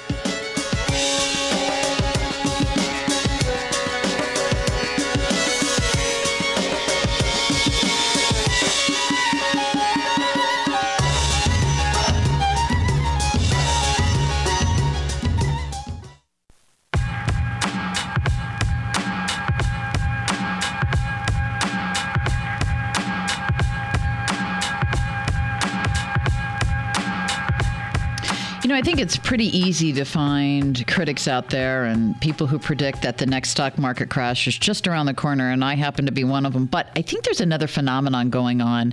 You know, I think it's pretty easy to find critics out there and people who predict that the next stock market crash is just around the corner, and I happen to be one of them. But I think there's another phenomenon going on,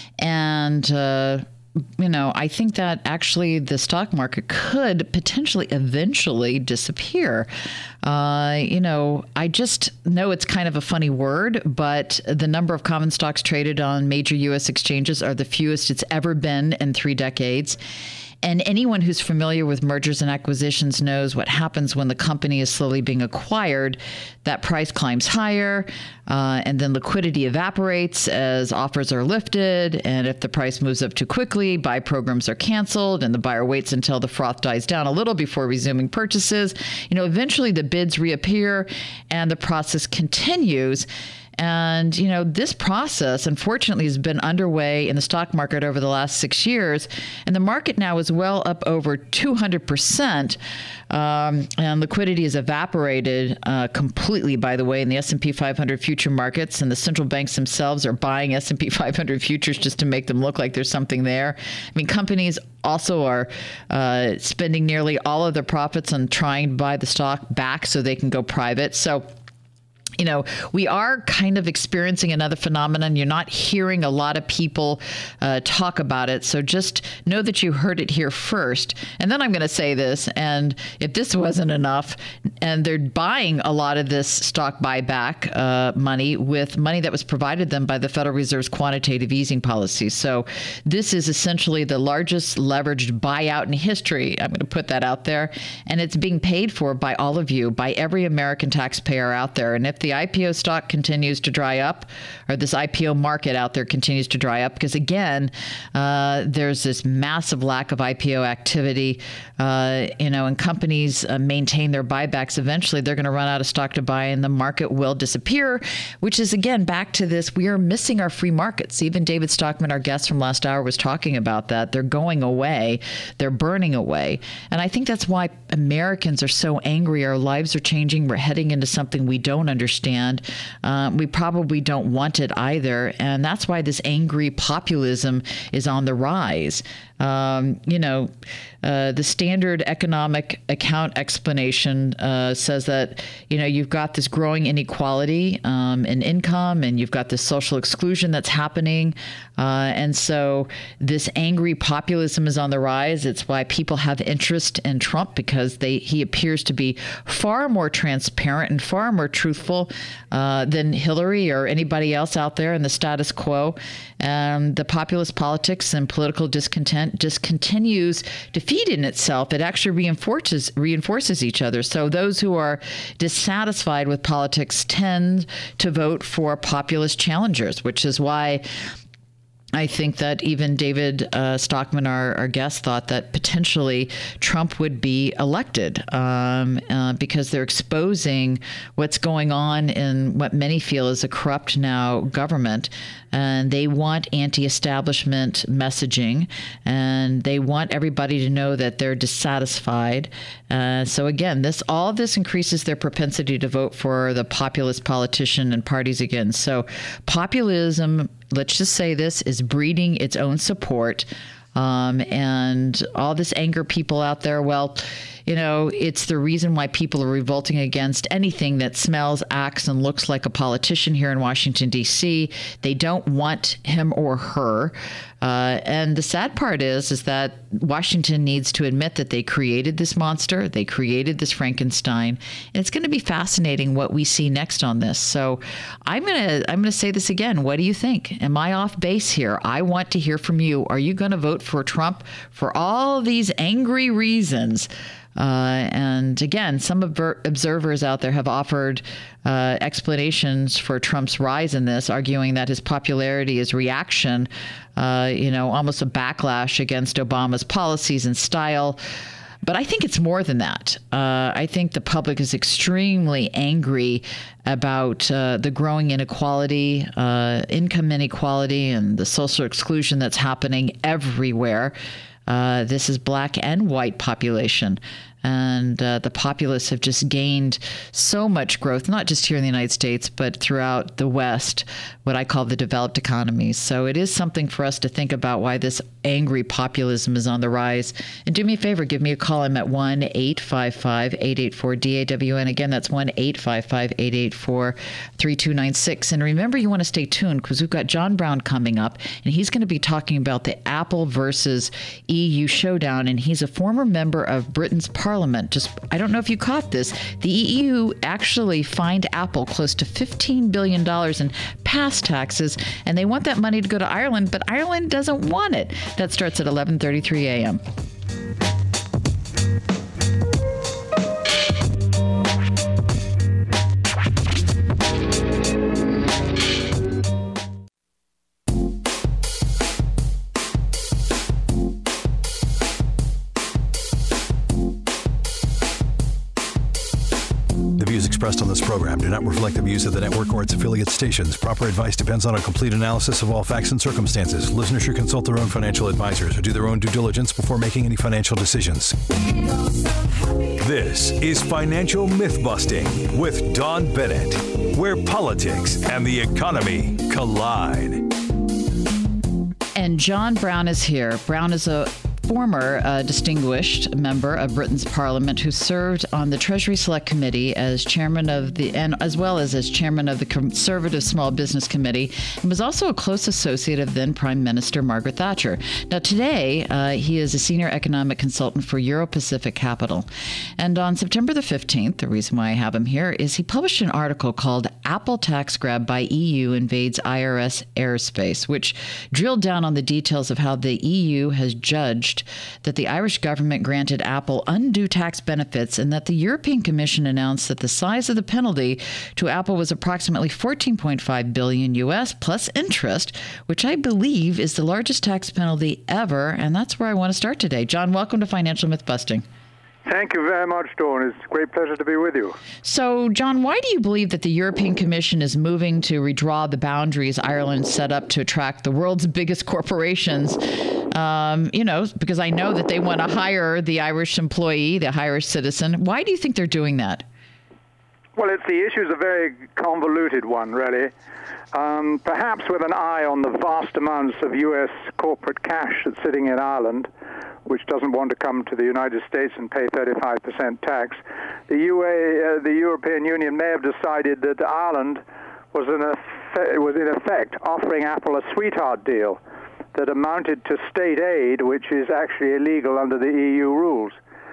and uh, you know, I think that actually the stock market could potentially eventually disappear. Uh, you know, I just know it's kind of a funny word, but the number of common stocks traded on major U S exchanges are the fewest it's ever been in three decades. And anyone who's familiar with mergers and acquisitions knows what happens when the company is slowly being acquired. That price climbs higher, uh, and then liquidity evaporates as offers are lifted. And if the price moves up too quickly, buy programs are canceled, and the buyer waits until the froth dies down a little before resuming purchases. You know, eventually the bids reappear, and the process continues. And, you know, this process, unfortunately, has been underway in the stock market over the last six years. And the market now is well up over two hundred percent. Um, and liquidity has evaporated uh, completely, by the way, in the S and P five hundred future markets. And the central banks themselves are buying S and P five hundred futures just to make them look like there's something there. I mean, companies also are uh, spending nearly all of their profits on trying to buy the stock back so they can go private. So, you know, we are kind of experiencing another phenomenon. You're not hearing a lot of people uh, talk about it. So just know that you heard it here first. And then I'm going to say this, and if this wasn't enough, and they're buying a lot of this stock buyback uh, money with money that was provided them by the Federal Reserve's quantitative easing policy. So this is essentially the largest leveraged buyout in history. I'm going to put that out there. And it's being paid for by all of you, by every American taxpayer out there. And if the I P O stock continues to dry up, or this I P O market out there continues to dry up, because again, uh, there's this massive lack of I P O activity, uh, you know, and companies uh, maintain their buybacks, eventually they're going to run out of stock to buy and the market will disappear, which is, again, back to this, we are missing our free markets. Even David Stockman, our guest from last hour, was talking about that. They're going away. They're burning away. And I think that's why Americans are so angry. Our lives are changing. We're heading into something we don't understand. Uh, we probably don't want it either. And that's why this angry populism is on the rise. Um, you know, uh, the standard economic account explanation uh, says that, you know, you've got this growing inequality um, in income, and you've got this social exclusion that's happening. Uh, and so this angry populism is on the rise. It's why people have interest in Trump, because they he appears to be far more transparent and far more truthful powerful uh, than Hillary or anybody else out there in the status quo. Um, the populist politics and political discontent just continues to feed in itself. It actually reinforces reinforces each other. So those who are dissatisfied with politics tend to vote for populist challengers, which is why I think that even David uh, Stockman, our, our guest, thought that potentially Trump would be elected um, uh, because they're exposing what's going on in what many feel is a corrupt now government. And they want anti-establishment messaging, and they want everybody to know that they're dissatisfied. Uh, so again, this all of this increases their propensity to vote for the populist politician and parties again. So populism, let's just say this, is breeding its own support. Um, and all this anger people out there, well, you know, it's the reason why people are revolting against anything that smells, acts, and looks like a politician here in Washington, D C. They don't want him or her. Uh, and the sad part is, is that Washington needs to admit that they created this monster. They created this Frankenstein. And it's going to be fascinating what we see next on this. So I'm going to I'm going to say this again. What do you think? Am I off base here? I want to hear from you. Are you going to vote for Trump for all these angry reasons? Uh, and again, some obver- observers out there have offered uh, explanations for Trump's rise in this, arguing that his popularity is reaction, uh, you know, almost a backlash against Obama's policies and style. But I think it's more than that. Uh, I think the public is extremely angry about uh, the growing inequality, uh, income inequality, and the social exclusion that's happening everywhere. Uh, this is black and white population. And uh, the populists have just gained so much growth, not just here in the United States, but throughout the West, what I call the developed economies. So it is something for us to think about why this angry populism is on the rise. And do me a favor, give me a call. I'm at one eight five five, eight eight four, D A W N. Again, that's one eight five five, eight eight four, three two nine six. And remember, you want to stay tuned because we've got John Brown coming up, and he's going to be talking about the Apple versus E U showdown. And he's a former member of Britain's Parliament. Just, I don't know if you caught this. The E U actually fined Apple close to fifteen billion dollars in past taxes, and they want that money to go to Ireland, but Ireland doesn't want it. That starts at eleven thirty-three a.m. Expressed on this program do not reflect the views of the network or its affiliate stations. Proper advice depends on a complete analysis of all facts and circumstances. Listeners should consult their own financial advisors or do their own due diligence before making any financial decisions. This is Financial Myth-Busting with Don Bennett, where politics and the economy collide. And John Brown is here. Brown is a former uh, distinguished member of Britain's Parliament who served on the Treasury Select Committee as chairman of the, and as well as as chairman of the Conservative Small Business Committee, and was also a close associate of then Prime Minister Margaret Thatcher. Now today, uh, he is a senior economic consultant for Euro-Pacific Capital. And on September the fifteenth, the reason why I have him here is he published an article called Apple Tax Grab by E U Invades I R S Airspace, which drilled down on the details of how the E U has judged that the Irish government granted Apple undue tax benefits, and that the European Commission announced that the size of the penalty to Apple was approximately fourteen point five billion U S plus interest, which I believe is the largest tax penalty ever. And that's where I want to start today. John, welcome to Financial Myth-Busting. Thank you very much, Dawn. It's a great pleasure to be with you. So, John, why do you believe that the European Commission is moving to redraw the boundaries Ireland set up to attract the world's biggest corporations? Um, you know, because I know that they want to hire the Irish employee, the Irish citizen. Why do you think they're doing that? Well, it's the issue is a very convoluted one, really. Um, perhaps with an eye on the vast amounts of U S corporate cash that's sitting in Ireland, which doesn't want to come to the United States and pay thirty-five percent tax, the, U A, uh, the European Union may have decided that Ireland was in, effect, was in effect offering Apple a sweetheart deal that amounted to state aid, which is actually illegal under the E U rules.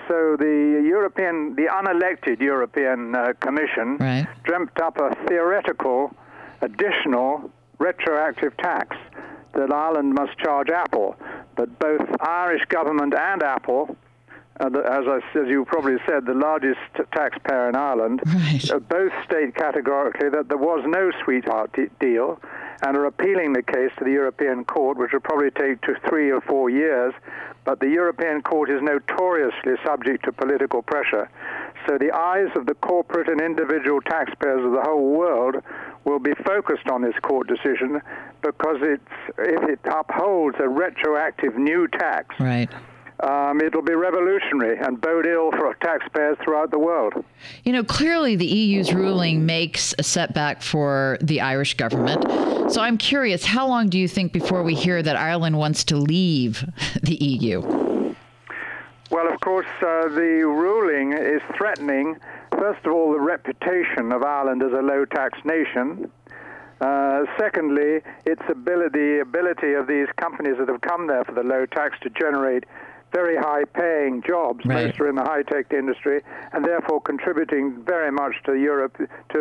so the European, the unelected European uh, Commission right. dreamt up a theoretical additional retroactive tax that Ireland must charge Apple. But both Irish government and Apple, uh, the, as, I, as you probably said, the largest t- taxpayer in Ireland, right. uh, both state categorically that there was no sweetheart d- deal and are appealing the case to the European Court, which will probably take to three or four years. But the European Court is notoriously subject to political pressure. So the eyes of the corporate and individual taxpayers of the whole world will be focused on this court decision because it's, if it upholds a retroactive new tax, right. Um, it'll be revolutionary and bode ill for taxpayers throughout the world. You know, clearly the E U's ruling makes a setback for the Irish government. So I'm curious, how long do you think before we hear that Ireland wants to leave the E U? Well, of course, uh, the ruling is threatening, first of all, the reputation of Ireland as a low-tax nation. Uh, secondly, its ability, ability of these companies that have come there for the low tax to generate very high-paying jobs. Right. Most are in the high-tech industry, and therefore contributing very much to Europe,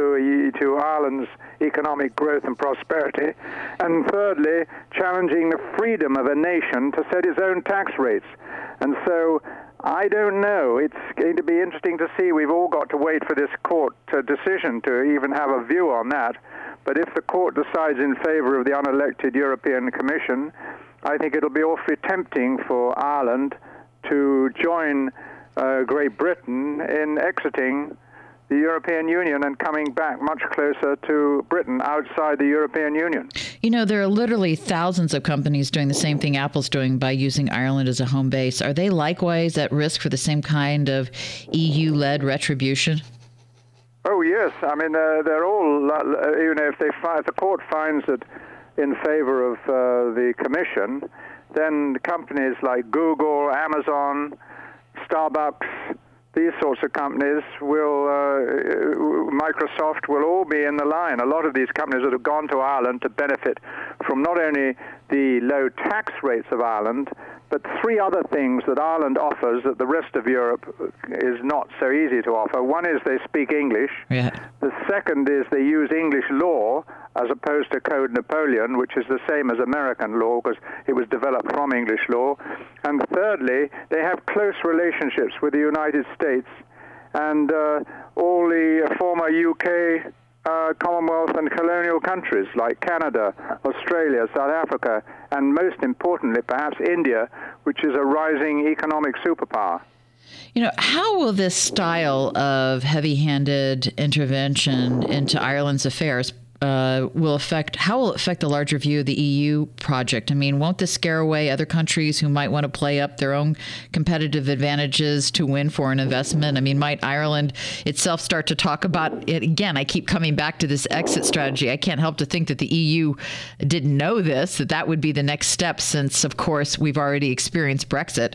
to to Ireland's economic growth and prosperity. And thirdly, challenging the freedom of a nation to set its own tax rates. And so, I don't know. It's going to be interesting to see. We've all got to wait for this court uh, decision to even have a view on that. But if the court decides in favor of the unelected European Commission, I think it'll be awfully tempting for Ireland to join uh, Great Britain in exiting the European Union and coming back much closer to Britain outside the European Union. You know, there are literally thousands of companies doing the same thing Apple's doing by using Ireland as a home base. Are they likewise at risk for the same kind of E U-led retribution? Oh, yes. I mean, uh, they're all, uh, you know, if, they fi- if the court finds that in favor of uh, the commission, then companies like Google, Amazon, Starbucks, these sorts of companies will, uh, Microsoft will all be in the line. A lot of these companies that have gone to Ireland to benefit from not only the low tax rates of Ireland, but three other things that Ireland offers that the rest of Europe is not so easy to offer. One is they speak English. Yeah. The second is they use English law as opposed to Code Napoleon, which is the same as American law because it was developed from English law. And thirdly, they have close relationships with the United States and uh, all the former U K Uh, Commonwealth and colonial countries like Canada, Australia, South Africa, and most importantly, perhaps India, which is a rising economic superpower. You know, how will this style of heavy-handed intervention into Ireland's affairs uh, will affect, how will it affect the larger view of the E U project? I mean, won't this scare away other countries who might want to play up their own competitive advantages to win foreign investment? I mean, might Ireland itself start to talk about it? Again, I keep coming back to this exit strategy. I can't help to think that the E U didn't know this, that that would be the next step since, of course, we've already experienced Brexit.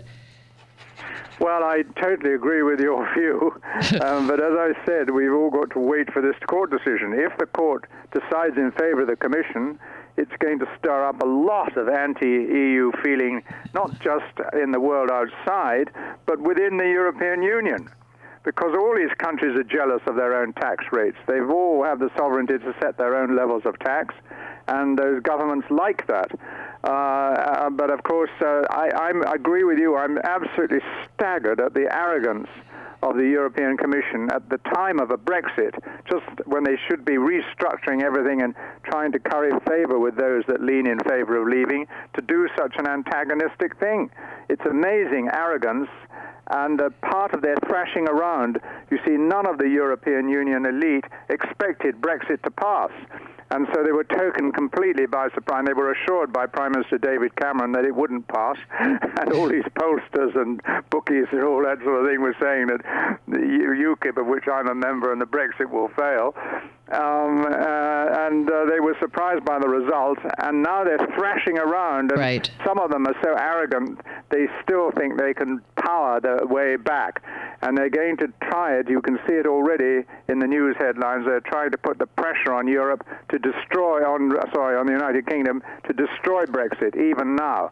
Well, I totally agree with your view, um, but as I said, we've all got to wait for this court decision. If the court decides in favor of the Commission, it's going to stir up a lot of anti-E U feeling, not just in the world outside, but within the European Union, because all these countries are jealous of their own tax rates. They've all have the sovereignty to set their own levels of tax, and those governments like that. Uh, but of course, uh, I, I'm, I agree with you. I'm absolutely staggered at the arrogance of the European Commission at the time of a Brexit, just when they should be restructuring everything and trying to curry favor with those that lean in favor of leaving, to do such an antagonistic thing. It's amazing arrogance. And uh, part of their thrashing around, you see, none of the European Union elite expected Brexit to pass. And so they were taken completely by surprise. They were assured by Prime Minister David Cameron that it wouldn't pass. And all these pollsters and bookies and all that sort of thing were saying that the U KIP, of which I'm a member, and the Brexit will fail. Um, uh, and uh, they were surprised by the result. And now they're thrashing around. And right. Some of them are so arrogant, they still think they can power their way back. And they're going to try it. You can see it already in the news headlines. They're trying to put the pressure on Europe to destroy, on sorry, on the United Kingdom, to destroy Brexit, even now.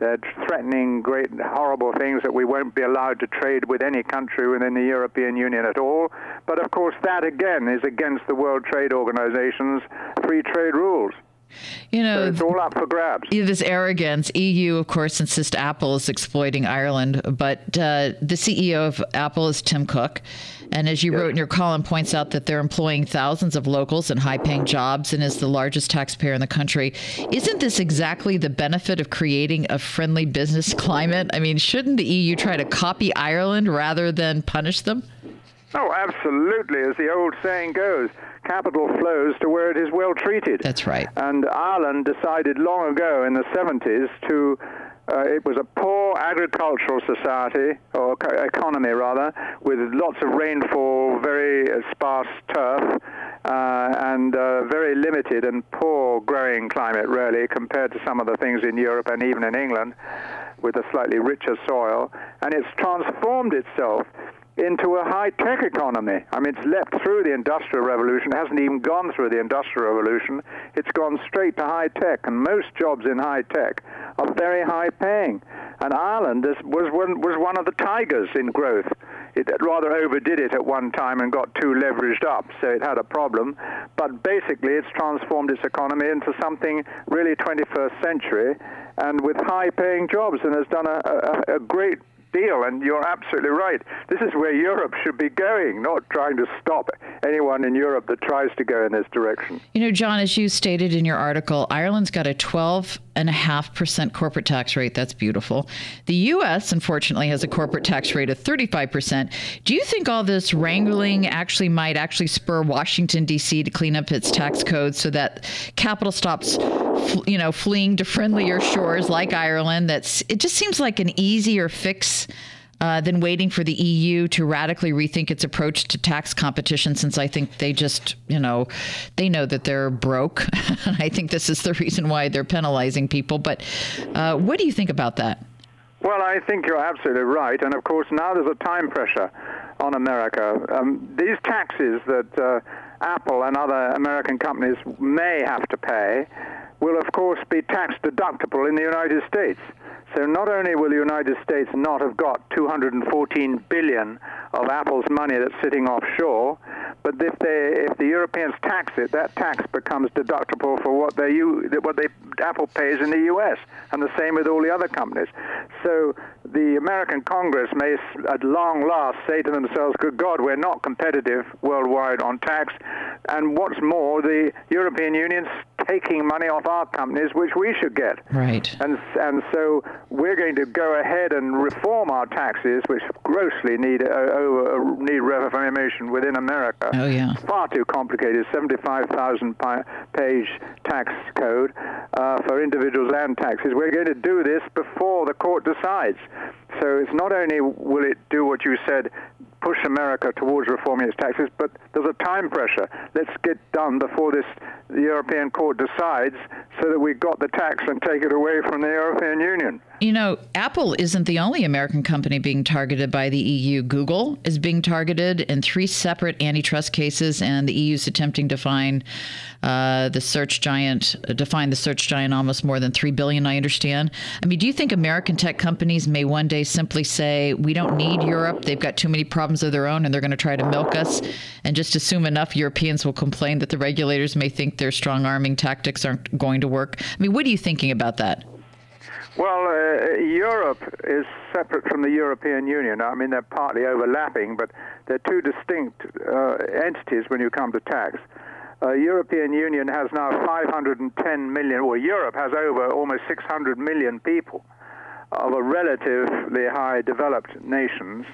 They're threatening great, horrible things that we won't be allowed to trade with any country within the European Union at all. But, of course, that, again, is against the World Trade Organization's free trade rules. You know, so it's all up for grabs. This arrogance. E U, of course, insists Apple is exploiting Ireland, but uh, the C E O of Apple is Tim Cook. And as you yes. wrote in your column, points out that they're employing thousands of locals in high-paying jobs and is the largest taxpayer in the country. Isn't this exactly the benefit of creating a friendly business climate? I mean, shouldn't the E U try to copy Ireland rather than punish them? Oh, absolutely. As the old saying goes, capital flows to where it is well treated. That's right. And Ireland decided long ago in the seventies to, uh, it was a poor agricultural society, or economy rather, with lots of rainfall, very uh, sparse turf, uh, and uh, very limited and poor growing climate, really, compared to some of the things in Europe and even in England, with a slightly richer soil. And it's transformed itself into a high-tech economy. I mean, it's leapt through the Industrial Revolution. It hasn't even gone through the Industrial Revolution. It's gone straight to high-tech, and most jobs in high-tech are very high-paying. And Ireland is, was, one, was one of the tigers in growth. It rather overdid it at one time and got too leveraged up, so it had a problem. But basically, it's transformed its economy into something really twenty-first century, and with high-paying jobs, and has done a, a, a great deal. And you're absolutely right. This is where Europe should be going, not trying to stop anyone in Europe that tries to go in this direction. You know, John, as you stated in your article, Ireland's got a twelve point five percent corporate tax rate. That's beautiful. The U S, unfortunately, has a corporate tax rate of thirty-five percent. Do you think all this wrangling actually might actually spur Washington, D C to clean up its tax code so that capital stops, you know, fleeing to friendlier shores like Ireland? That's, it just seems like an easier fix Uh, than waiting for the E U to radically rethink its approach to tax competition, since I think they just, you know, they know that they're broke. And I think this is the reason why they're penalizing people. But uh, what do you think about that? Well, I think you're absolutely right. And, of course, now there's a time pressure on America. Um, these taxes that uh, Apple and other American companies may have to pay will, of course, be tax deductible in the United States. So not only will the United States not have got two hundred fourteen billion dollars of Apple's money that's sitting offshore, but if they, if the Europeans tax it, that tax becomes deductible for what they what they Apple pays in the U S, and the same with all the other companies. So the American Congress may, at long last, say to themselves, "Good God, we're not competitive worldwide on tax," and what's more, the European Union's taking money off our companies, which we should get. Right. And and so we're going to go ahead and reform our taxes, which grossly need uh, uh, need reformation within America. Oh yeah. Far too complicated. seventy-five thousand page tax code uh, for individuals and taxes. We're going to do this before the court decides. So it's not only will it do what you said, push America towards reforming its taxes, but there's a time pressure. Let's get done before this the European Court decides, so that we've got the tax and take it away from the European Union. You know, Apple isn't the only American company being targeted by the E U. Google is being targeted in three separate antitrust cases, and the E U is attempting to fine uh, the search giant, to fine the search giant almost more than three billion dollars, I understand. I mean, do you think American tech companies may one day simply say, we don't need Europe, they've got too many problems of their own, and they're going to try to milk us, and just assume enough Europeans will complain that the regulators may think their strong-arming tactics aren't going to work? I mean, what are you thinking about that? Well, uh, Europe is separate from the European Union. I mean, they're partly overlapping, but they're two distinct uh, entities when you come to tax. Uh, European Union has now five hundred ten million, or Europe has over almost six hundred million people of a relatively high developed nations,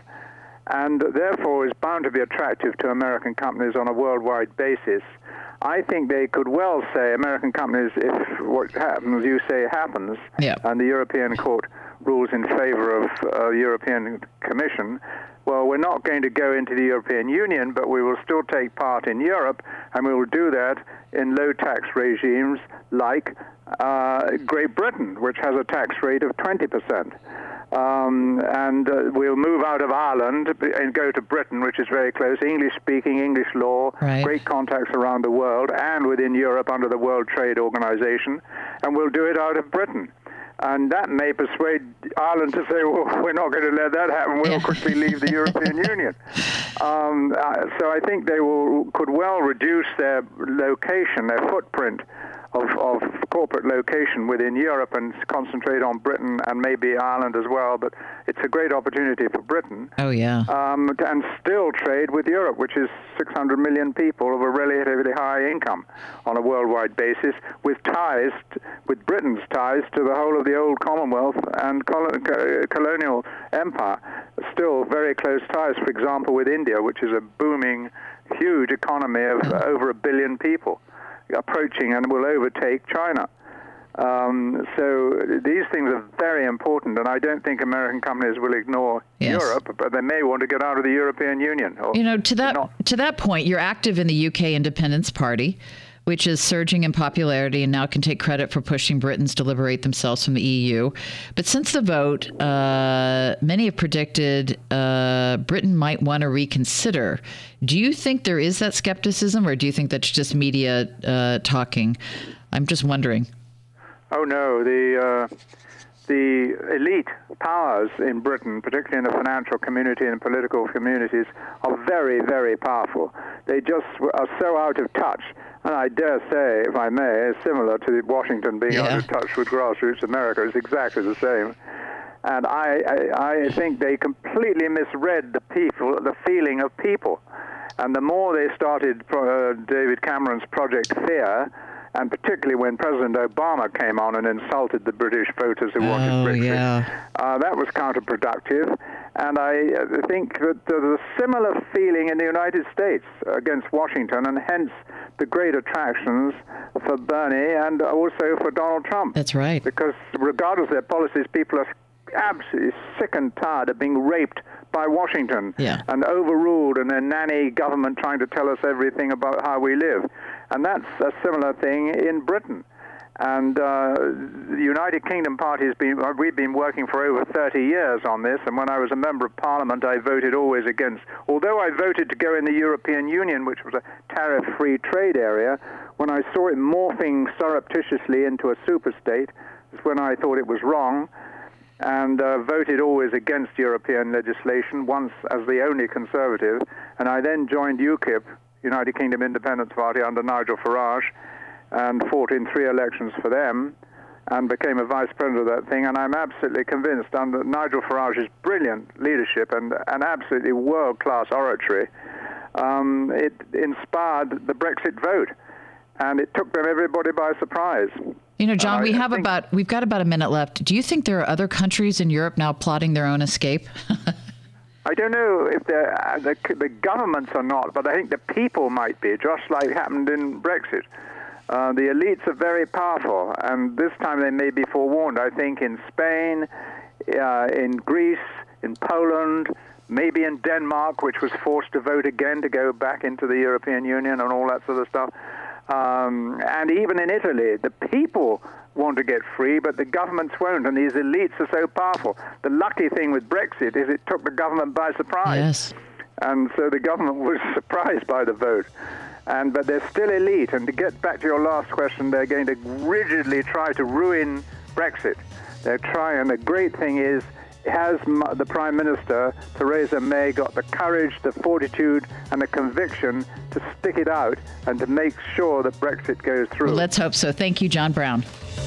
and therefore is bound to be attractive to American companies on a worldwide basis. I think they could well say, American companies, if what happens, you say happens, yeah. and the European Court rules in favor of uh, European Commission, well, we're not going to go into the European Union, but we will still take part in Europe, and we will do that in low-tax regimes like uh, Great Britain, which has a tax rate of twenty percent. Um, and uh, we'll move out of Ireland and go to Britain, which is very close, English-speaking, English law, right. Great contacts around the world and within Europe under the World Trade Organization, and we'll do it out of Britain. And that may persuade Ireland to say, well, we're not going to let that happen. We'll yeah. quickly leave the European Union. Um, uh, so I think they will could well reduce their location, their footprint of, of corporate location within Europe and concentrate on Britain and maybe Ireland as well. But it's a great opportunity for Britain. Oh, yeah. Um, and still trade with Europe, which is six hundred million people of a relatively high income on a worldwide basis, with ties, with Britain's ties to the whole of the old Commonwealth and colonial empire. Still very close ties, for example, with India, which is a booming, huge economy of oh. over a billion people, approaching and will overtake China. Um, so these things are very important, and I don't think American companies will ignore yes. Europe, but they may want to get out of the European Union. Or you know, to that not. to that point, you're active in the U K Independence Party, which is surging in popularity and now can take credit for pushing Britons to liberate themselves from the E U. But since the vote, uh, many have predicted uh, Britain might want to reconsider. Do you think there is that skepticism, or do you think that's just media uh, talking? I'm just wondering. Oh, no. The uh, the elite powers in Britain, particularly in the financial community and political communities, are very, very powerful. They just are so out of touch. And I dare say, if I may, similar to Washington being yeah. out of touch with grassroots America, it's exactly the same. And I, I, I think they completely misread the people, the feeling of people. And the more they started uh, David Cameron's Project Fear, and particularly when President Obama came on and insulted the British voters who oh, wanted victory, yeah. uh, that was counterproductive. And I uh, think that there's a similar feeling in the United States against Washington, and hence the great attractions for Bernie and also for Donald Trump. That's right. Because regardless of their policies, people are absolutely sick and tired of being raped by Washington yeah. and overruled, and their nanny government trying to tell us everything about how we live. And that's a similar thing in Britain. And uh, the United Kingdom Party has been, we've been working for over thirty years on this, and when I was a member of Parliament, I voted always against. Although I voted to go in the European Union, which was a tariff-free trade area, when I saw it morphing surreptitiously into a super-state, that's when I thought it was wrong, and uh, voted always against European legislation, once as the only Conservative. And I then joined UKIP, United Kingdom Independence Party, under Nigel Farage, and fought in three elections for them, and became a vice president of that thing. And I'm absolutely convinced, under Nigel Farage's brilliant leadership and an absolutely world-class oratory, um, it inspired the Brexit vote, and it took them everybody by surprise. You know, John, uh, we I have think, about we've got about a minute left. Do you think there are other countries in Europe now plotting their own escape? I don't know if uh, the, the governments are not, but I think the people might be, just like happened in Brexit. Uh, the elites are very powerful, and this time they may be forewarned. I think in Spain, uh, in Greece, in Poland, maybe in Denmark, which was forced to vote again to go back into the European Union and all that sort of stuff. Um, and even in Italy, the people want to get free, but the governments won't, and these elites are so powerful. The lucky thing with Brexit is it took the government by surprise. Yes. And so the government was surprised by the vote. And but they're still elite, and to get back to your last question, they're going to rigidly try to ruin Brexit. They're trying, and the great thing is, has the Prime Minister, Theresa May, got the courage, the fortitude, and the conviction to stick it out and to make sure that Brexit goes through? Well, let's hope so. Thank you, John Brown.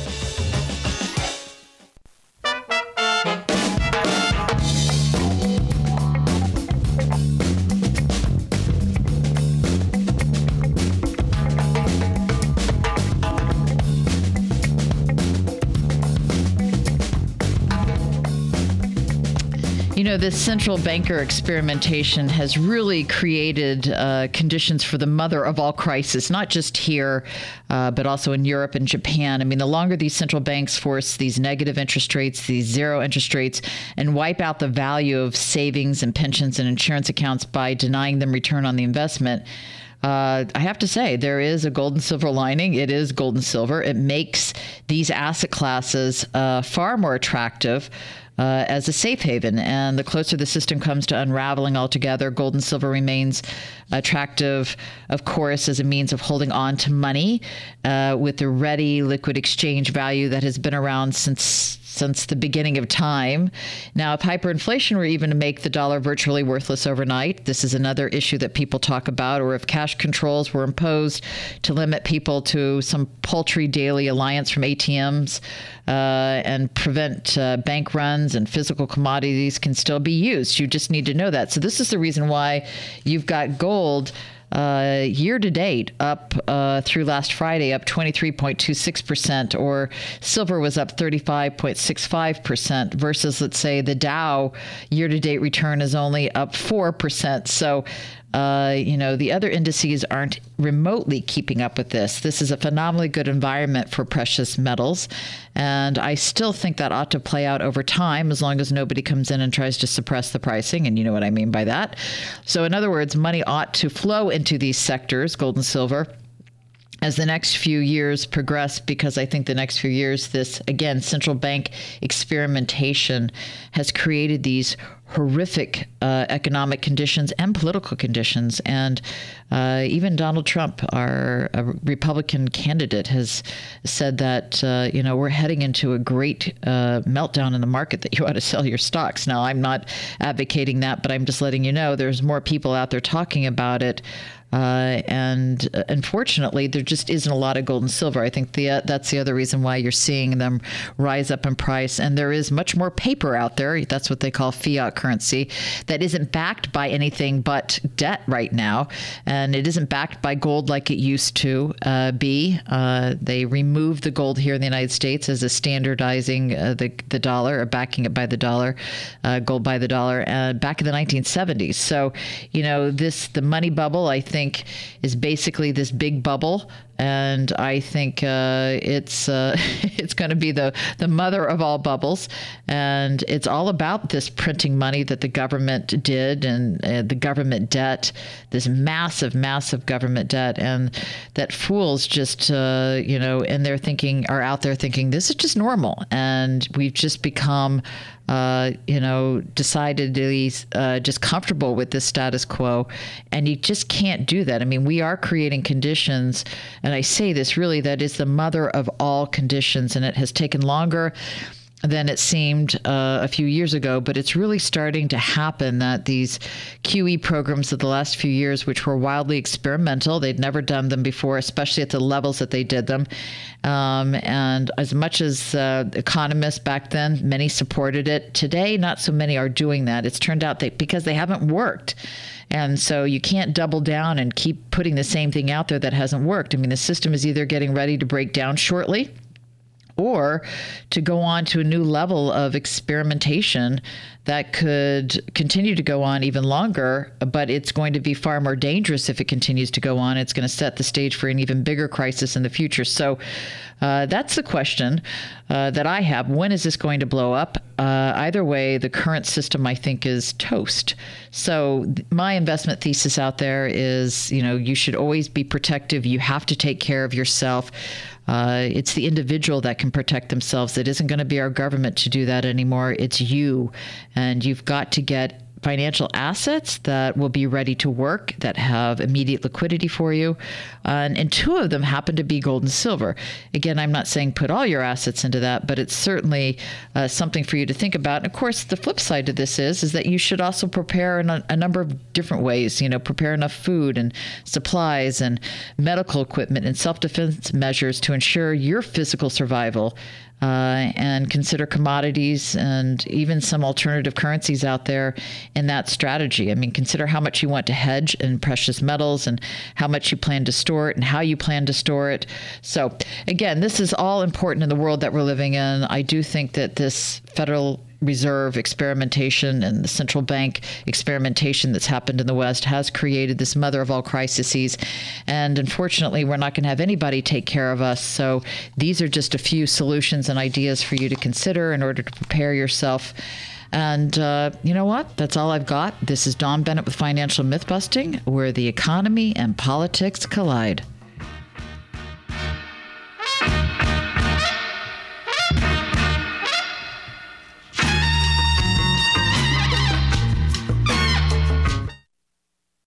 You know, this central banker experimentation has really created uh, conditions for the mother of all crisis, not just here, uh, but also in Europe and Japan. I mean, the longer these central banks force these negative interest rates, these zero interest rates, and wipe out the value of savings and pensions and insurance accounts by denying them return on the investment, Uh, I have to say, there is a gold and silver lining. It is gold and silver. It makes these asset classes uh, far more attractive uh, as a safe haven. And the closer the system comes to unraveling altogether, gold and silver remains attractive, of course, as a means of holding on to money uh, with the ready liquid exchange value that has been around since since the beginning of time. Now, if hyperinflation were even to make the dollar virtually worthless overnight, this is another issue that people talk about, or if cash controls were imposed to limit people to some paltry daily alliance from A T Ms uh, and prevent uh, bank runs, and physical commodities can still be used. You just need to know that. So this is the reason why you've got gold Uh, year to date, up uh, through last Friday, up twenty-three point two six percent, or silver was up thirty-five point six five percent versus, let's say, the Dow year to date return is only up four percent. So, uh, you know, the other indices aren't remotely keeping up with this. This is a phenomenally good environment for precious metals. And I still think that ought to play out over time, as long as nobody comes in and tries to suppress the pricing. And you know what I mean by that. So in other words, money ought to flow into these sectors, gold and silver, as the next few years progress, because I think the next few years, this, again, central bank experimentation has created these horrific uh, economic conditions and political conditions. And uh, even Donald Trump, our uh, Republican candidate, has said that, uh, you know, we're heading into a great uh, meltdown in the market, that you ought to sell your stocks. Now, I'm not advocating that, but I'm just letting you know there's more people out there talking about it. Uh, and uh, unfortunately, there just isn't a lot of gold and silver. I think the uh, that's the other reason why you're seeing them rise up in price. And there is much more paper out there. That's what they call fiat currency, that isn't backed by anything but debt right now. And it isn't backed by gold like it used to uh, be. Uh, they removed the gold here in the United States as a standardizing uh, the, the dollar, or backing it by the dollar, uh, gold by the dollar, uh, back in the nineteen seventies. So, you know, this the money bubble, I think, is basically this big bubble, and I think uh, it's uh, it's going to be the the mother of all bubbles, and it's all about this printing money that the government did, and uh, the government debt, this massive, massive government debt, and that fools just uh, you know, and they're thinking are out there thinking this is just normal, and we've just become. Uh, you know, decidedly uh, just comfortable with this status quo. And you just can't do that. I mean, we are creating conditions, and I say this really, that is the mother of all conditions, and it has taken longer than it seemed uh, a few years ago, but it's really starting to happen, that these Q E programs of the last few years, which were wildly experimental, they'd never done them before, especially at the levels that they did them. Um, and as much as uh, economists back then, many supported it. Today, not so many are doing that. It's turned out that because they haven't worked. And so you can't double down and keep putting the same thing out there that hasn't worked. I mean, the system is either getting ready to break down shortly, or to go on to a new level of experimentation that could continue to go on even longer, but it's going to be far more dangerous if it continues to go on. It's going to set the stage for an even bigger crisis in the future. So uh, that's the question uh, that I have. When is this going to blow up? Uh, either way, the current system, I think, is toast. So th- my investment thesis out there is, you know, you should always be protective. You have to take care of yourself. Uh, it's the individual that can protect themselves. It isn't going to be our government to do that anymore. It's you. And you've got to get financial assets that will be ready to work, that have immediate liquidity for you. Uh, and, and two of them happen to be gold and silver. Again, I'm not saying put all your assets into that, but it's certainly uh, something for you to think about. And of course, the flip side to this is, is that you should also prepare in a, a number of different ways, you know, prepare enough food and supplies and medical equipment and self-defense measures to ensure your physical survival. Uh, and consider commodities and even some alternative currencies out there in that strategy. I mean, consider how much you want to hedge in precious metals and how much you plan to store it and how you plan to store it. So again, this is all important in the world that we're living in. I do think that this Federal Reserve experimentation and the central bank experimentation that's happened in the West has created this mother of all crises. And unfortunately, we're not going to have anybody take care of us. So these are just a few solutions and ideas for you to consider in order to prepare yourself. And uh, you know what? That's all I've got. This is Dawn Bennett with Financial Mythbusting, where the economy and politics collide.